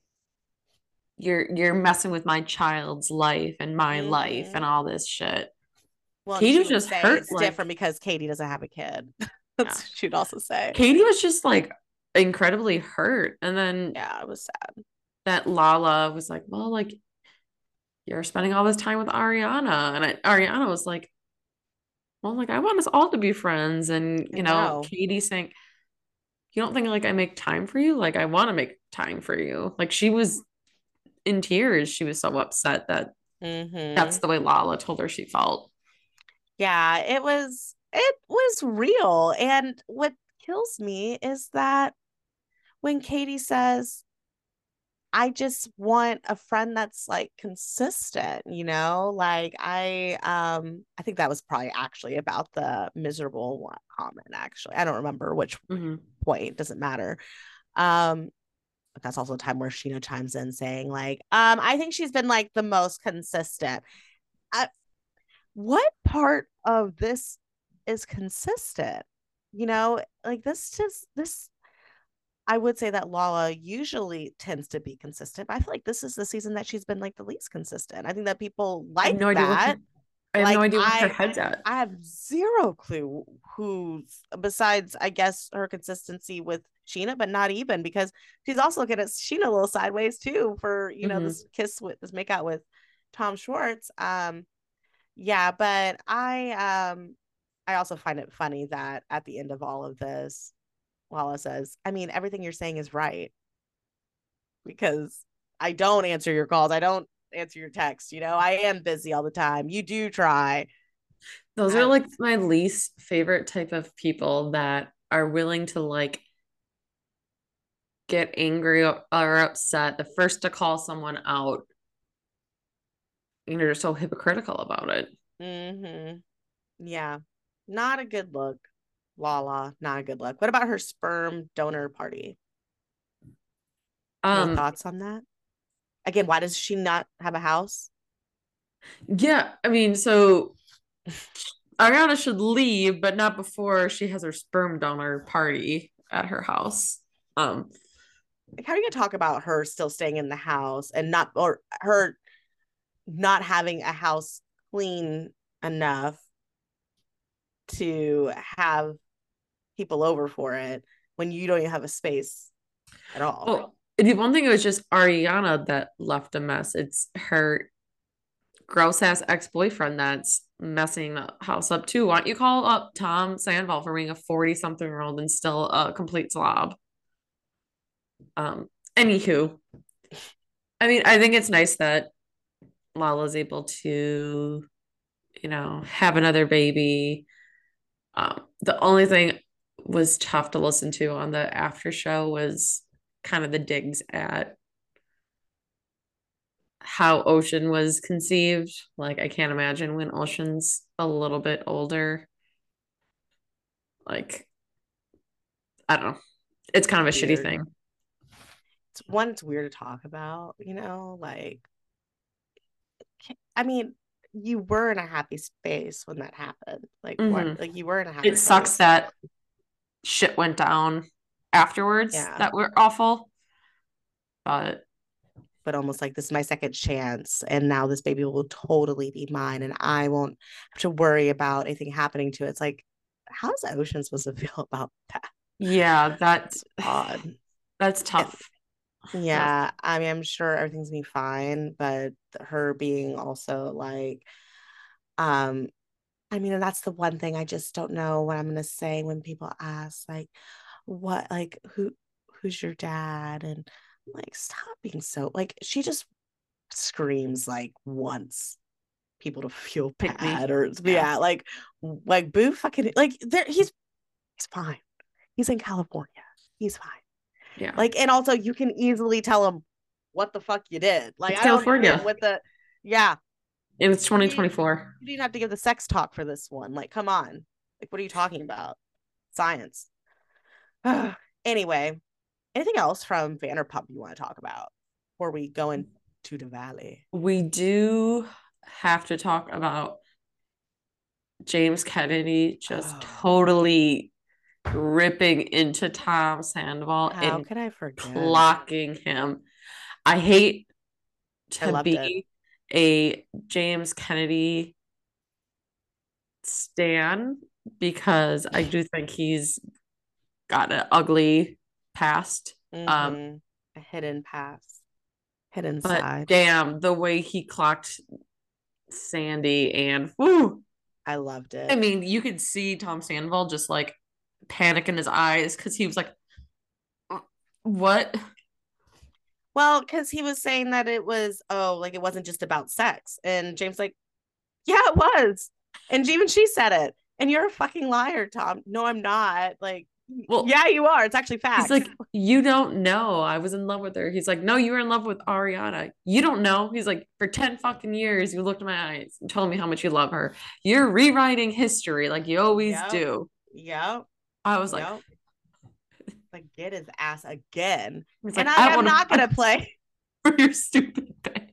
You're you're messing with my child's life and my life and Mm-hmm. all this shit." Well, and Katie she was would just say hurt, it's different like, because Katie doesn't have a kid. That's yeah. what she'd also say. Katie was just like incredibly hurt. And then Yeah, it was sad. that Lala was like, "Well, like, you're spending all this time with Ariana." And I, Ariana was like, "Well, like, I want us all to be friends." And, I you know, know. Katie saying, "You don't think like I make time for you? Like, I want to make time for you." Like, she was in tears. She was so upset that that's Mm-hmm. the way Lala told her she felt. Yeah, it was it was real. And what kills me is that when Katie says, I just want a friend that's like consistent, you know? Like I um I think that was probably actually about the miserable one comment actually. I don't remember which Hmm. point, doesn't matter. Um but that's also a time where Sheena chimes in saying like, um I think she's been like the most consistent. I, what part of this is consistent? You know, like this just this I would say that Lala usually tends to be consistent, but I feel like this is the season that she's been like the least consistent. I think that people I have like no idea what her that. I have no Like idea where her I head's at. I have zero clue who's besides I guess her consistency with Sheena, but not even because she's also looking at Sheena a little sideways too for, you know, Hmm. this kiss with this makeout with Tom Schwartz. Um yeah, but I um I also find it funny that at the end of all of this, Lala says, I mean, everything you're saying is right because I don't answer your calls. I don't answer your texts. You know, I am busy all the time. You do try. Those are I, like my least favorite type of people that are willing to like get angry or upset, the first to call someone out, and you're so hypocritical about it. mm-hmm. Yeah, not a good look. Lala, not a good look. What about her sperm donor party? Any Um, thoughts on that? Again, why does she not have a house? yeah, I mean, so Ariana should leave, but not before she has her sperm donor party at her house. Um, Like, how are you gonna talk about her still staying in the house and not, or her not having a house clean enough to have people over for it when you don't even have a space at all? well, the one thing it was just Ariana that left a mess. It's her gross ass ex boyfriend that's messing the house up too. Why don't you call up Tom Sandoval for being a forty something year old and still a complete slob? Um, anywho, I mean, I think it's nice that Lala's able to, you know, have another baby. Um, the only thing was tough to listen to on the after show was kind of the digs at how Ocean was conceived. Like, I can't imagine when Ocean's a little bit older. Like, I don't know. It's kind of a shitty Weird. thing. It's one, it's weird to talk about, you know, like I mean, you were in a happy space when that happened. Like what Hmm. like you were in a happy It sucks place. that shit went down afterwards Yeah. that were awful, but But almost like this is my second chance. And now this baby will totally be mine. And I won't have to worry about anything happening to it. It's like, how's Ocean supposed to feel about that? yeah, that It's odd. that's And tough. That's yeah, I mean, I'm sure everything's gonna be fine, but her being also like, um, I mean, and that's the one thing I just don't know what I'm gonna say when people ask, like, what, like, who, who's your dad? And I'm like, stop being so, like, she just screams like once people to feel pick bad me. or Yeah. yeah, like, like Boo fucking, like, there, he's, he's fine. He's in California. He's fine. Yeah. Like, and also you can easily tell him what the fuck you did. Like, It's I don't California. even with the, yeah. And it's You twenty twenty-four. didn't have to give the sex talk for this one. Like, come on. Like, what are you talking about? Science. Anyway, anything else from Vanderpump you want to talk about before we go into the valley? We do have to talk about James Kennedy just Oh, totally ripping into Tom Sandoval how and could I forget? clocking him. I hate I to loved it. be a James Kennedy stan because I do think he's got an ugly past. Um, Mm-hmm. A hidden past, hidden but side. damn, the way he clocked Sandy and whoo. I loved I it. mean, you could see Tom Sandoval just like panic in his eyes because he was like, what? Well, because he was saying that it was, oh, like it wasn't just about sex. And James, like, yeah, it was. And even she said it. And you're a fucking liar, Tom. No, I'm not. Like, Well, yeah, you are. It's actually he's facts. like, you don't know. I was in love with her. He's like, no, you were in love with Ariana. You don't know. He's like, for ten fucking years, you looked in my eyes and told me how much you love her. You're rewriting history like you always Yep. do. Yep. I was like, Yep. Like, get his ass again. he's And like, I I don't am want not to going to play. for your stupid band.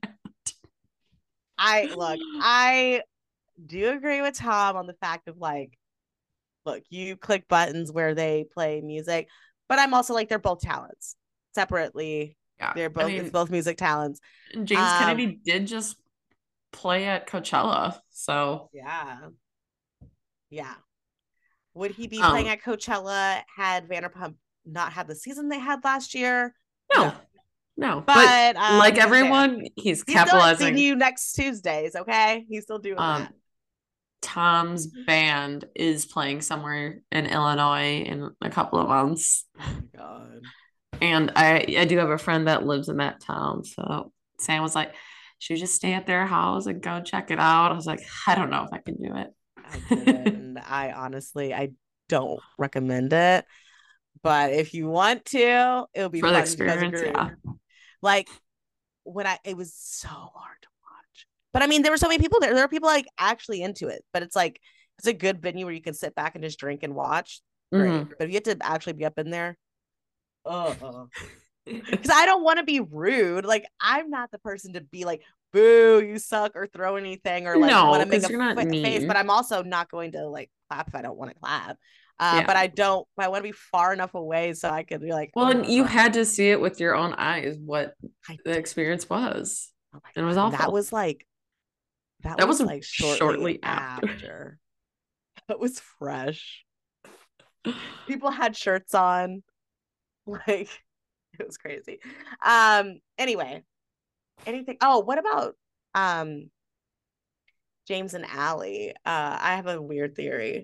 I look, I do agree with Tom on the fact of like, look, you click buttons where they play music, but I'm also like, they're both talents separately. Yeah. They're I both, it's mean, both music talents. James Um, Kennedy did just play at Coachella. So, yeah. Yeah. Would he be playing um, at Coachella had Vanderpump not had the season they had last year? no, No. no. But But um, like he's there. everyone, he's He's still at capitalizing. seeing you next Tuesdays, okay? He's still doing Um, that. Tom's band is playing somewhere in Illinois in a couple of months. Oh my god. And I I do have a friend that lives in that town. So Sam was like, should we just stay at their house and go check it out? I was like, I don't know if I can do I did it. it. And I honestly I don't recommend it. But if you want to, it'll be For the fun because of experience, group. yeah. Like when I it was so hard to watch. But I mean, there were so many people there. There were people like actually into it. But it's like it's a good venue where you can sit back and just drink and watch. Great. Mm-hmm. But if you have to actually be up in there, uh-uh. Because I don't want to be rude. Like I'm not the person to be like, boo, you suck, or throw anything, or like want No, to make because a you're not f- face. But mean. I'm also not going to like clap if I don't want to clap. Uh, Yeah. but I don't. I want to be far enough away so I could be like, Well, and you uh, had to see it with your own eyes what I the did. experience was. Oh my And it was god! And that awful. was like that That was was like shortly shortly after. after. It was fresh. People had shirts on. Like it was crazy. Um. Anyway, anything? Oh, what about um James and Allie? Uh, I have a weird theory.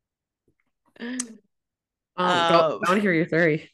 Um, go. Um, I want to hear your theory.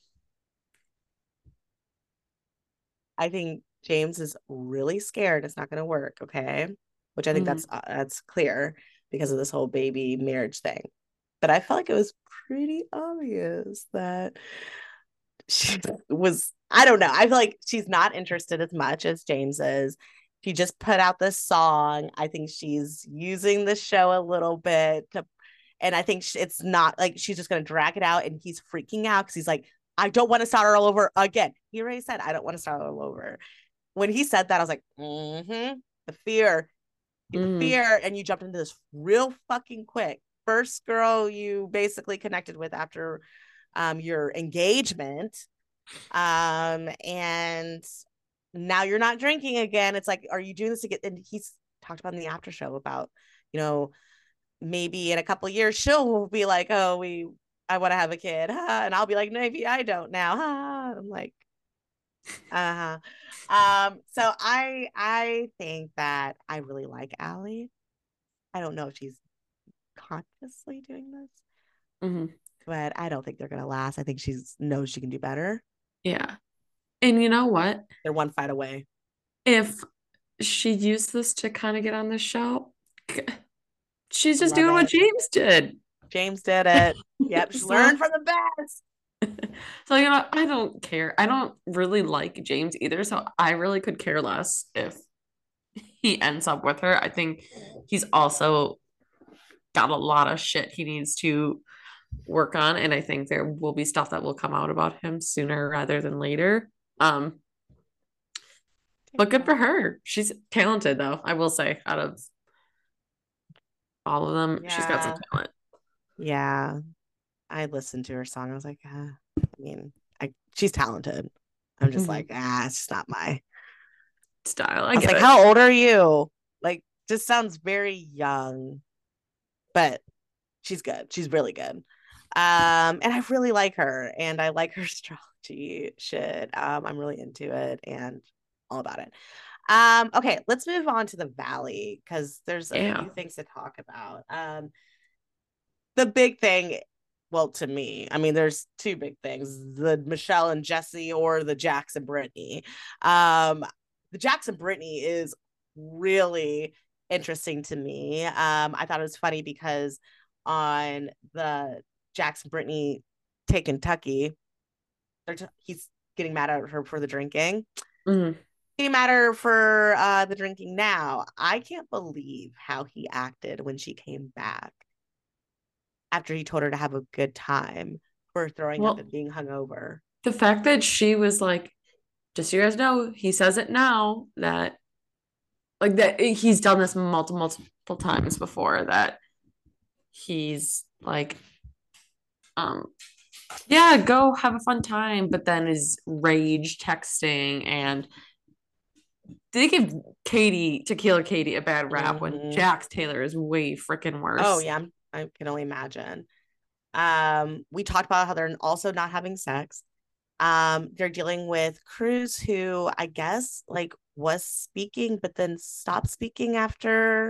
I think James is really scared it's not going to work. Okay, which I think Mm-hmm. that's uh, that's clear because of this whole baby marriage thing. But I felt like it was pretty obvious that she was. I don't know. I feel like she's not interested as much as James is. She just put out this song. I think she's using the show a little bit to, and I think it's not like she's just going to drag it out. And he's freaking out because he's like, I don't want to start all over again. He already said, I don't want to start all over. When he said that, I was like, mm-hmm, the fear, the Mm-hmm. fear. And you jumped into this real fucking quick. First girl you basically connected with after um, your engagement. Um, and now you're not drinking again. It's like, are you doing this again? And he's talked about in the after show about, you know, maybe in a couple of years she'll be like, oh, we I want to have a kid, huh? And I'll be like, maybe I don't now, huh? I'm like, uh-huh. Um, so I I think that I really like Allie. I don't know if she's consciously doing this, Mm-hmm. but I don't think they're gonna last. I think she's knows she can do better. Yeah. And you know what? They're one fight away. If she used this to kind of get on the show, she's just Love doing what it. James did. James did it. Yep, she So learned from the best. So, you know, I don't care. I don't really like James either, so I really could care less if he ends up with her. I think he's also got a lot of shit he needs to work on, and I think there will be stuff that will come out about him sooner rather than later. Um, but good for her. She's talented though, I will say, out of all of them, she's got some Yeah. talent. Yeah. I listened to her song. I was like, ah, I mean, I she's talented. I'm just Mm-hmm. like, ah, it's just not my. Style. I I was get like, it. how old are you? Like, just sounds very young, but she's good. She's really good. Um, and I really like her, and I like her astrology shit. Um, I'm really into it and all about it. Um, okay, let's move on to the Valley because there's a Yeah. few things to talk about. Um, the big thing, well, to me, I mean, there's two big things: the Michelle and Jesse, or the Jackson Brittany. Um, the Jackson Brittany is really interesting to me. Um, I thought it was funny because on the Jackson Brittany take Kentucky, they're t- he's getting mad at her for the drinking. Mm. Getting mad at her for uh, the drinking now. I can't believe how he acted when she came back after he told her to have a good time for throwing up Well, and being hungover. the fact that she was like, just so you guys know, he says it now that like that he's done this multiple multiple times before that he's like, um, yeah, go have a fun time, but then is rage texting and they give Katie, Tequila Katie, a bad rap when Mm-hmm. Jax Taylor is way freaking Oh worse. yeah, I'm, I can only imagine. Um, we talked about how they're also not having sex. Um, they're dealing with Cruz, who I guess like was speaking, but then stopped speaking after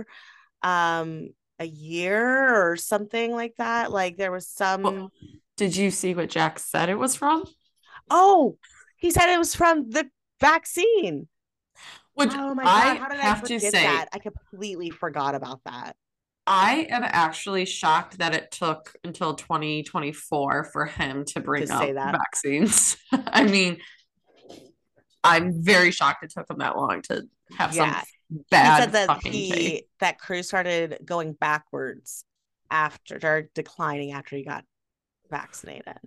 um a year or something like that. Like there was some. Well, did you see what Jax said it was from? Oh, he said it was from the vaccine. Which Oh my God, I how did I have to forget that? say, I completely forgot about that. I am actually shocked that it took until twenty twenty-four for him to To bring say up that. vaccines. I mean, I'm very shocked it took him that long to have some Yeah. He said bad that fucking he take. that Cruz started going backwards after or declining after he got vaccinated.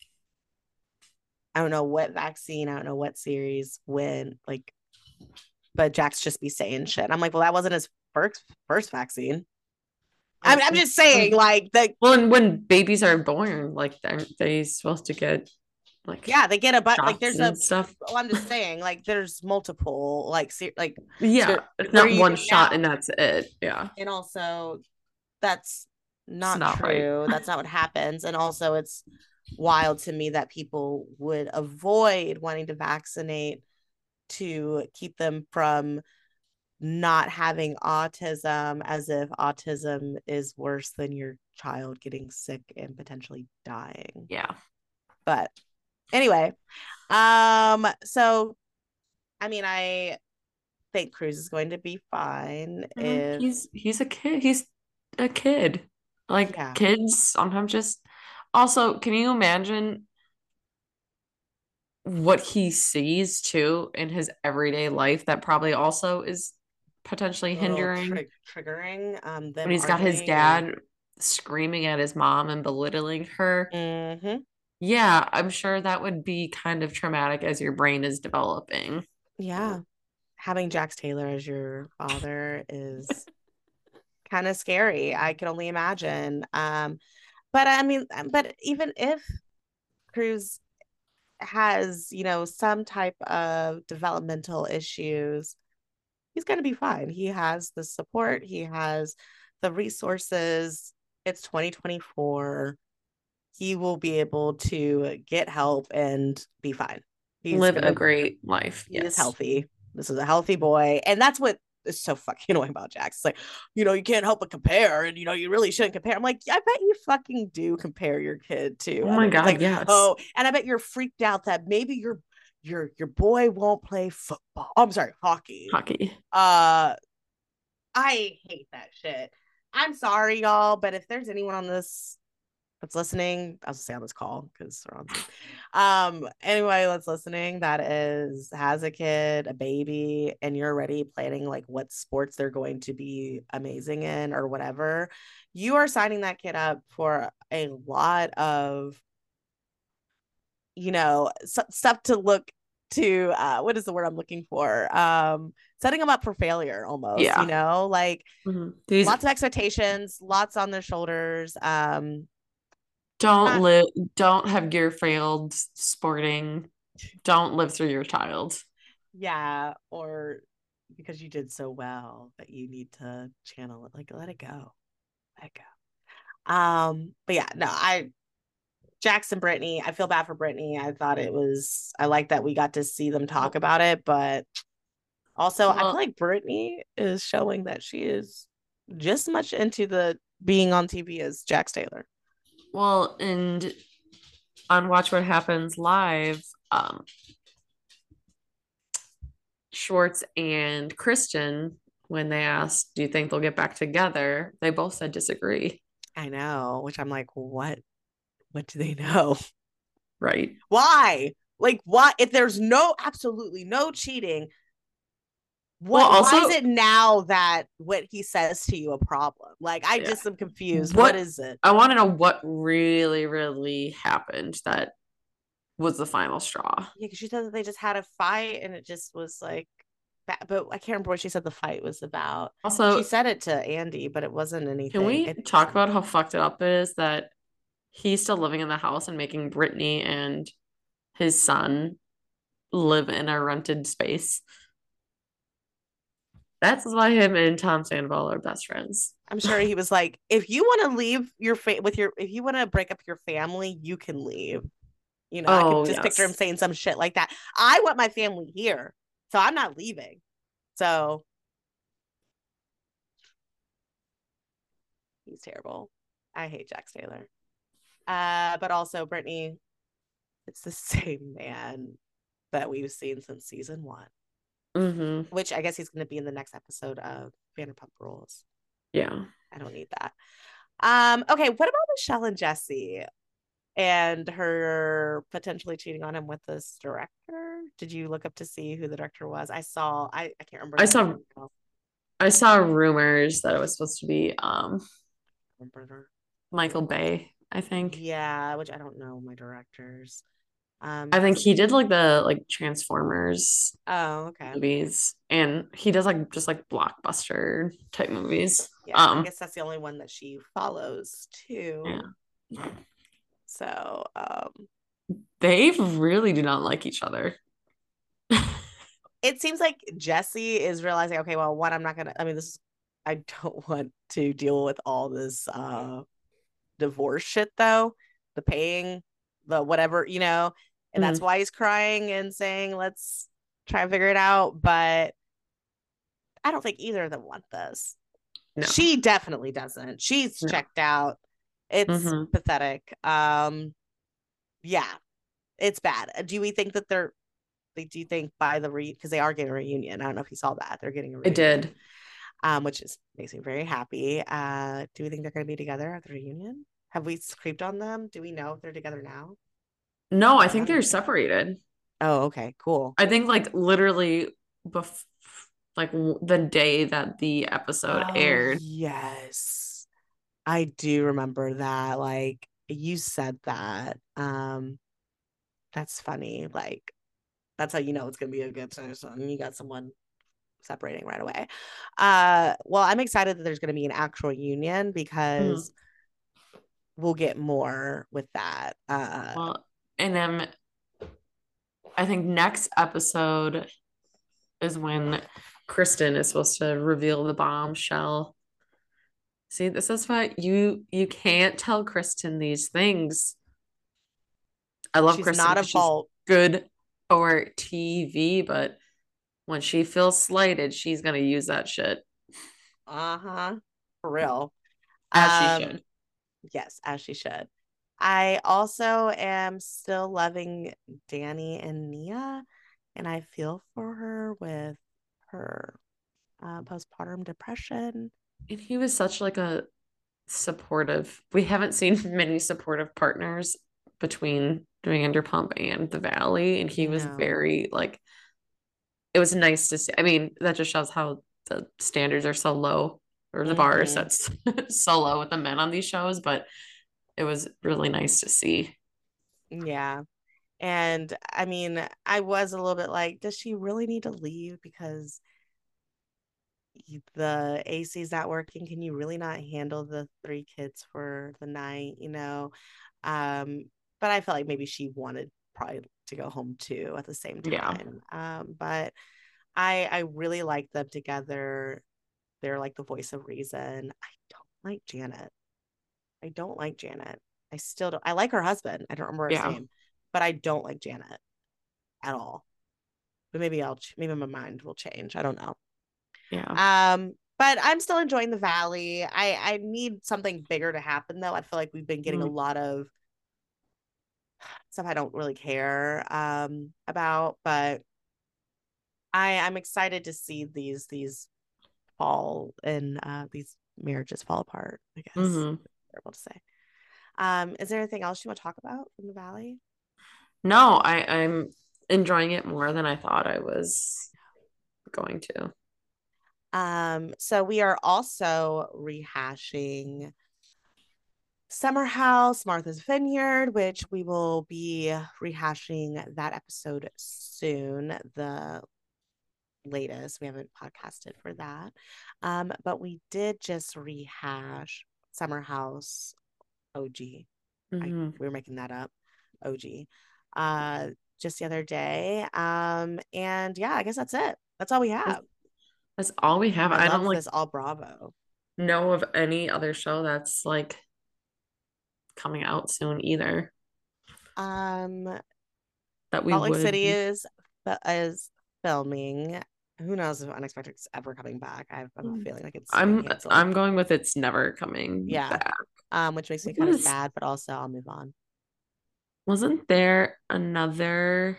I don't know what vaccine, I don't know what series, when, like, but Jack's just be saying shit. I'm like, well, that wasn't his first first vaccine. I mean, Well, I'm just saying, like, the well, and when babies are born, like they're they supposed to get like yeah, they get a but like shots there's and a stuff. well, I'm just saying, like, there's multiple, like, ser- like, Yeah, there, it's what are not you one doing shot now? and that's it. Yeah, And also, that's it's not not right. true. That's not what happens. And also, it's wild to me that people would avoid wanting to vaccinate to keep them from not having autism, as if autism is worse than your child getting sick and potentially dying. Yeah. But anyway, um, so I mean, I think Cruz is going to be fine I mean, if, he's he's a kid. He's a kid. Like yeah. kids sometimes just also, can you imagine what he sees too in his everyday life that probably also is potentially A little hindering tri- triggering, um when them he's got his arguing or dad screaming at his mom and belittling her. mm-hmm. Yeah, I'm sure that would be kind of traumatic as your brain is developing. Yeah, having Jax Taylor as your father is kind of scary. I can only imagine. Um, but I mean, um, but even if Cruz has, you know, some type of developmental issues, he's going to be fine. He has the support, he has the resources. It's twenty twenty-four. He will be able to get help and be fine. He's Live going a to great life. He is Yes. healthy. This is a healthy boy. And that's what is so fucking annoying about Jax. It's like, you know, you can't help but compare, and you know, you really shouldn't compare. I'm like, I bet you fucking do compare your kid to Oh my other. It's God, like, yes. oh, and I bet you're freaked out that maybe your your your boy won't play football. I'm sorry, hockey. Hockey. Uh I hate that shit. I'm sorry, y'all, but if there's anyone on this that's listening, I'll say on this call because we're on Zoom. Um, anyway, that's listening that is has a kid, a baby, and you're already planning like what sports they're going to be amazing in or whatever, you are signing that kid up for a lot of, you know, s- stuff to look to uh what is the word I'm looking for? Um setting them up for failure almost, you Yeah. know, like Mm-hmm. These lots of expectations, lots on their shoulders. Um don't not live, don't have gear failed sporting, don't live through your child. yeah, or because you did so well that you need to channel it, like let it go. Let it go. Um, but yeah, no, I Jackson Brittany, I feel bad for Brittany. I thought it was I like that we got to see them talk about it, but also I feel Well, like Brittany is showing that she is just as much into the being on T V as Jax Taylor. well, and on Watch What Happens Live, um, Schwartz and Kristen, when they asked, "Do you think they'll get back together?" They both said disagree. I know, which I'm like, what? What do they know? Right. Why? Like, why? If there's no, absolutely no cheating, Well, what? Why is also, it now that what he says to you a problem? Like, I yeah. just am confused. What What is it? I want to know what really, really happened that was the final straw. Yeah, because she said that they just had a fight and it just was like, but I can't remember what she said the fight was about. She Also, said it to Andy, but it wasn't can anything. we It talk about how fucked it up it is that he's still living in the house and making Brittany and his son live in a rented space? That's why him and Tom Sandoval are best friends. I'm sure he was like, if you want to leave your fa- with your, if you want to break up your family, you can leave. You know, I could Oh, just picture him yes. saying some shit like that. I want my family here, so I'm not leaving. So he's terrible. I hate Jax Taylor. Uh, but also Brittany, it's the same man that we've seen since season one, Mm-hmm. which I guess he's going to be in the next episode of Vanderpump Rules. Yeah. I don't need that. Um, okay, what about Michelle and Jesse and her potentially cheating on him with this director? Did you look up to see who the director was? I saw, I, I can't remember I his saw name. I I saw rumors that it was supposed to be um remember. Michael Bay, I think. Yeah, which I don't know my directors. Um, I think he did like the like Transformers oh, okay. movies and he does like just like blockbuster type movies. Yeah, I Um guess that's the only one that she follows yeah. too. So, um, They really do not like each other. it seems like Jesse is realizing, okay, well, one, I'm not gonna, I mean, this is, I don't want to deal with all this uh divorce shit though, the paying, the whatever, you know, and that's Mhm. why he's crying and saying, let's try and figure it out. But I don't think either of them want this. No. She definitely doesn't. She's No. checked out. It's Hmm. pathetic. Um, yeah, it's bad. Do we think that they're like, do you think by the re because they are getting a reunion? I don't know if you saw that. They're getting a I reunion, did. um, which is makes me very happy. Uh, do we think they're gonna be together at the reunion? Have we creeped on them? Do we know if they're together now? No, I I think don't they're know. separated. Oh, okay, cool. I think like literally bef- like w- the day that the episode Oh, aired. yes. I do remember that. Like you said that. Um, that's funny. Like that's how you know it's gonna be a good season. You got someone separating right away. Uh, well, I'm excited that there's gonna be an actual union Mhm. because we'll get more with that. Uh, Well, and then I think next episode is when Kristen is supposed to reveal the bombshell. See, this is why you you can't tell Kristen these things. I love she's Kristen not a because she's vault. good for T V, but when she feels slighted, she's gonna use that shit Uh-huh. For real. as she Um, should. yes, as she should. I also am still loving Danny and Nia, and I feel for her with her uh, postpartum depression. And he was such like a supportive. We haven't seen many supportive partners between Vanderpump and the Valley, and he was No. very like it was nice to see. I mean, that just shows how the standards are so low, or the bar is Mm-hmm. set so low with the men on these shows, but it was really nice to see. Yeah. And I mean, I was a little bit like, does she really need to leave? Because the A C's not working. Can you really not handle the three kids for the night? You know? Um, but I felt like maybe she wanted probably to go home too at the same Yeah. time. Um, but I I really like them together. They're like the voice of reason. I don't like Janet. I don't like Janet. I still don't. I like her husband. I don't remember his Yeah. name, but I don't like Janet at all. But maybe I'll maybe my mind will change. I don't know. Yeah. Um, but I'm still enjoying the Valley. I I need something bigger to happen though. I feel like we've been getting a Mm. lot of stuff I don't really care um about, but I I'm excited to see these these fall and uh these marriages fall apart, I guess. Hmm. Terrible to say. Um, is there anything else you want to talk about from the Valley? No, I, I'm enjoying it more than I thought I was going to. Um, so we are also rehashing Summer House, Martha's Vineyard, which we will be rehashing that episode soon. The latest. We haven't podcasted for that. Um, but we did just rehash Summer House O G. I Hmm. we were making that up. O G. Uh just the other day. Um, and yeah, I guess that's it. That's all we That's, have. that's all we have. I I don't love like this all Bravo. know of any other show that's like coming out soon either Um, that we Salt Lake would. City is is filming. Who knows if Unexpected is ever coming back? I have, I have a feeling like it's been I'm canceled. I'm going with it's never coming Yeah. back. Um, which makes me What kind of is sad, but also I'll move on. wasn't there another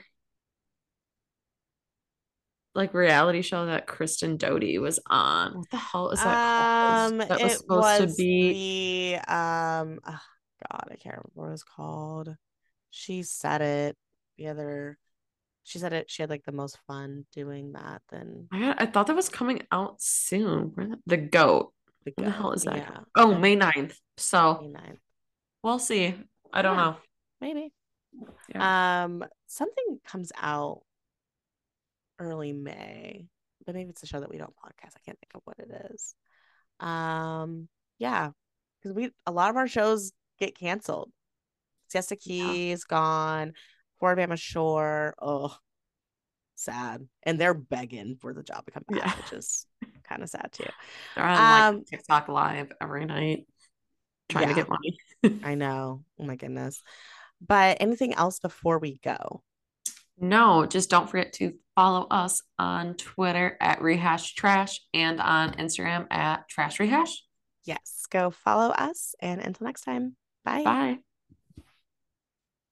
like reality show that Kristen Doty was on? What the hell is that called? Um, That was it supposed to was be the um oh, God, I can't remember what it was called. She said it the other she said it she had like the most fun doing that than I got, I thought that was coming out soon. Where the, the goat. the When the hell goat. is that? Yeah. Oh, I May don't ninth. So May ninth. we'll see. I don't Yeah, know. maybe. Yeah. Um, something comes out early May, but maybe it's a show that we don't podcast. I can't think of what it is. Um, yeah, because we a lot of our shows get canceled. Siesta Yeah. Key is gone. Fort Bama Shore. Oh, sad. And they're begging for the job to come back, Yeah. which is kind of sad too. They're on like Um, TikTok live every night trying to yeah, get money. I know. Oh my goodness. But anything else before we go? No, just don't forget to follow us on Twitter at Rehash Trash and on Instagram at Trash Rehash. Yes, go follow us. And until next time, bye. Bye.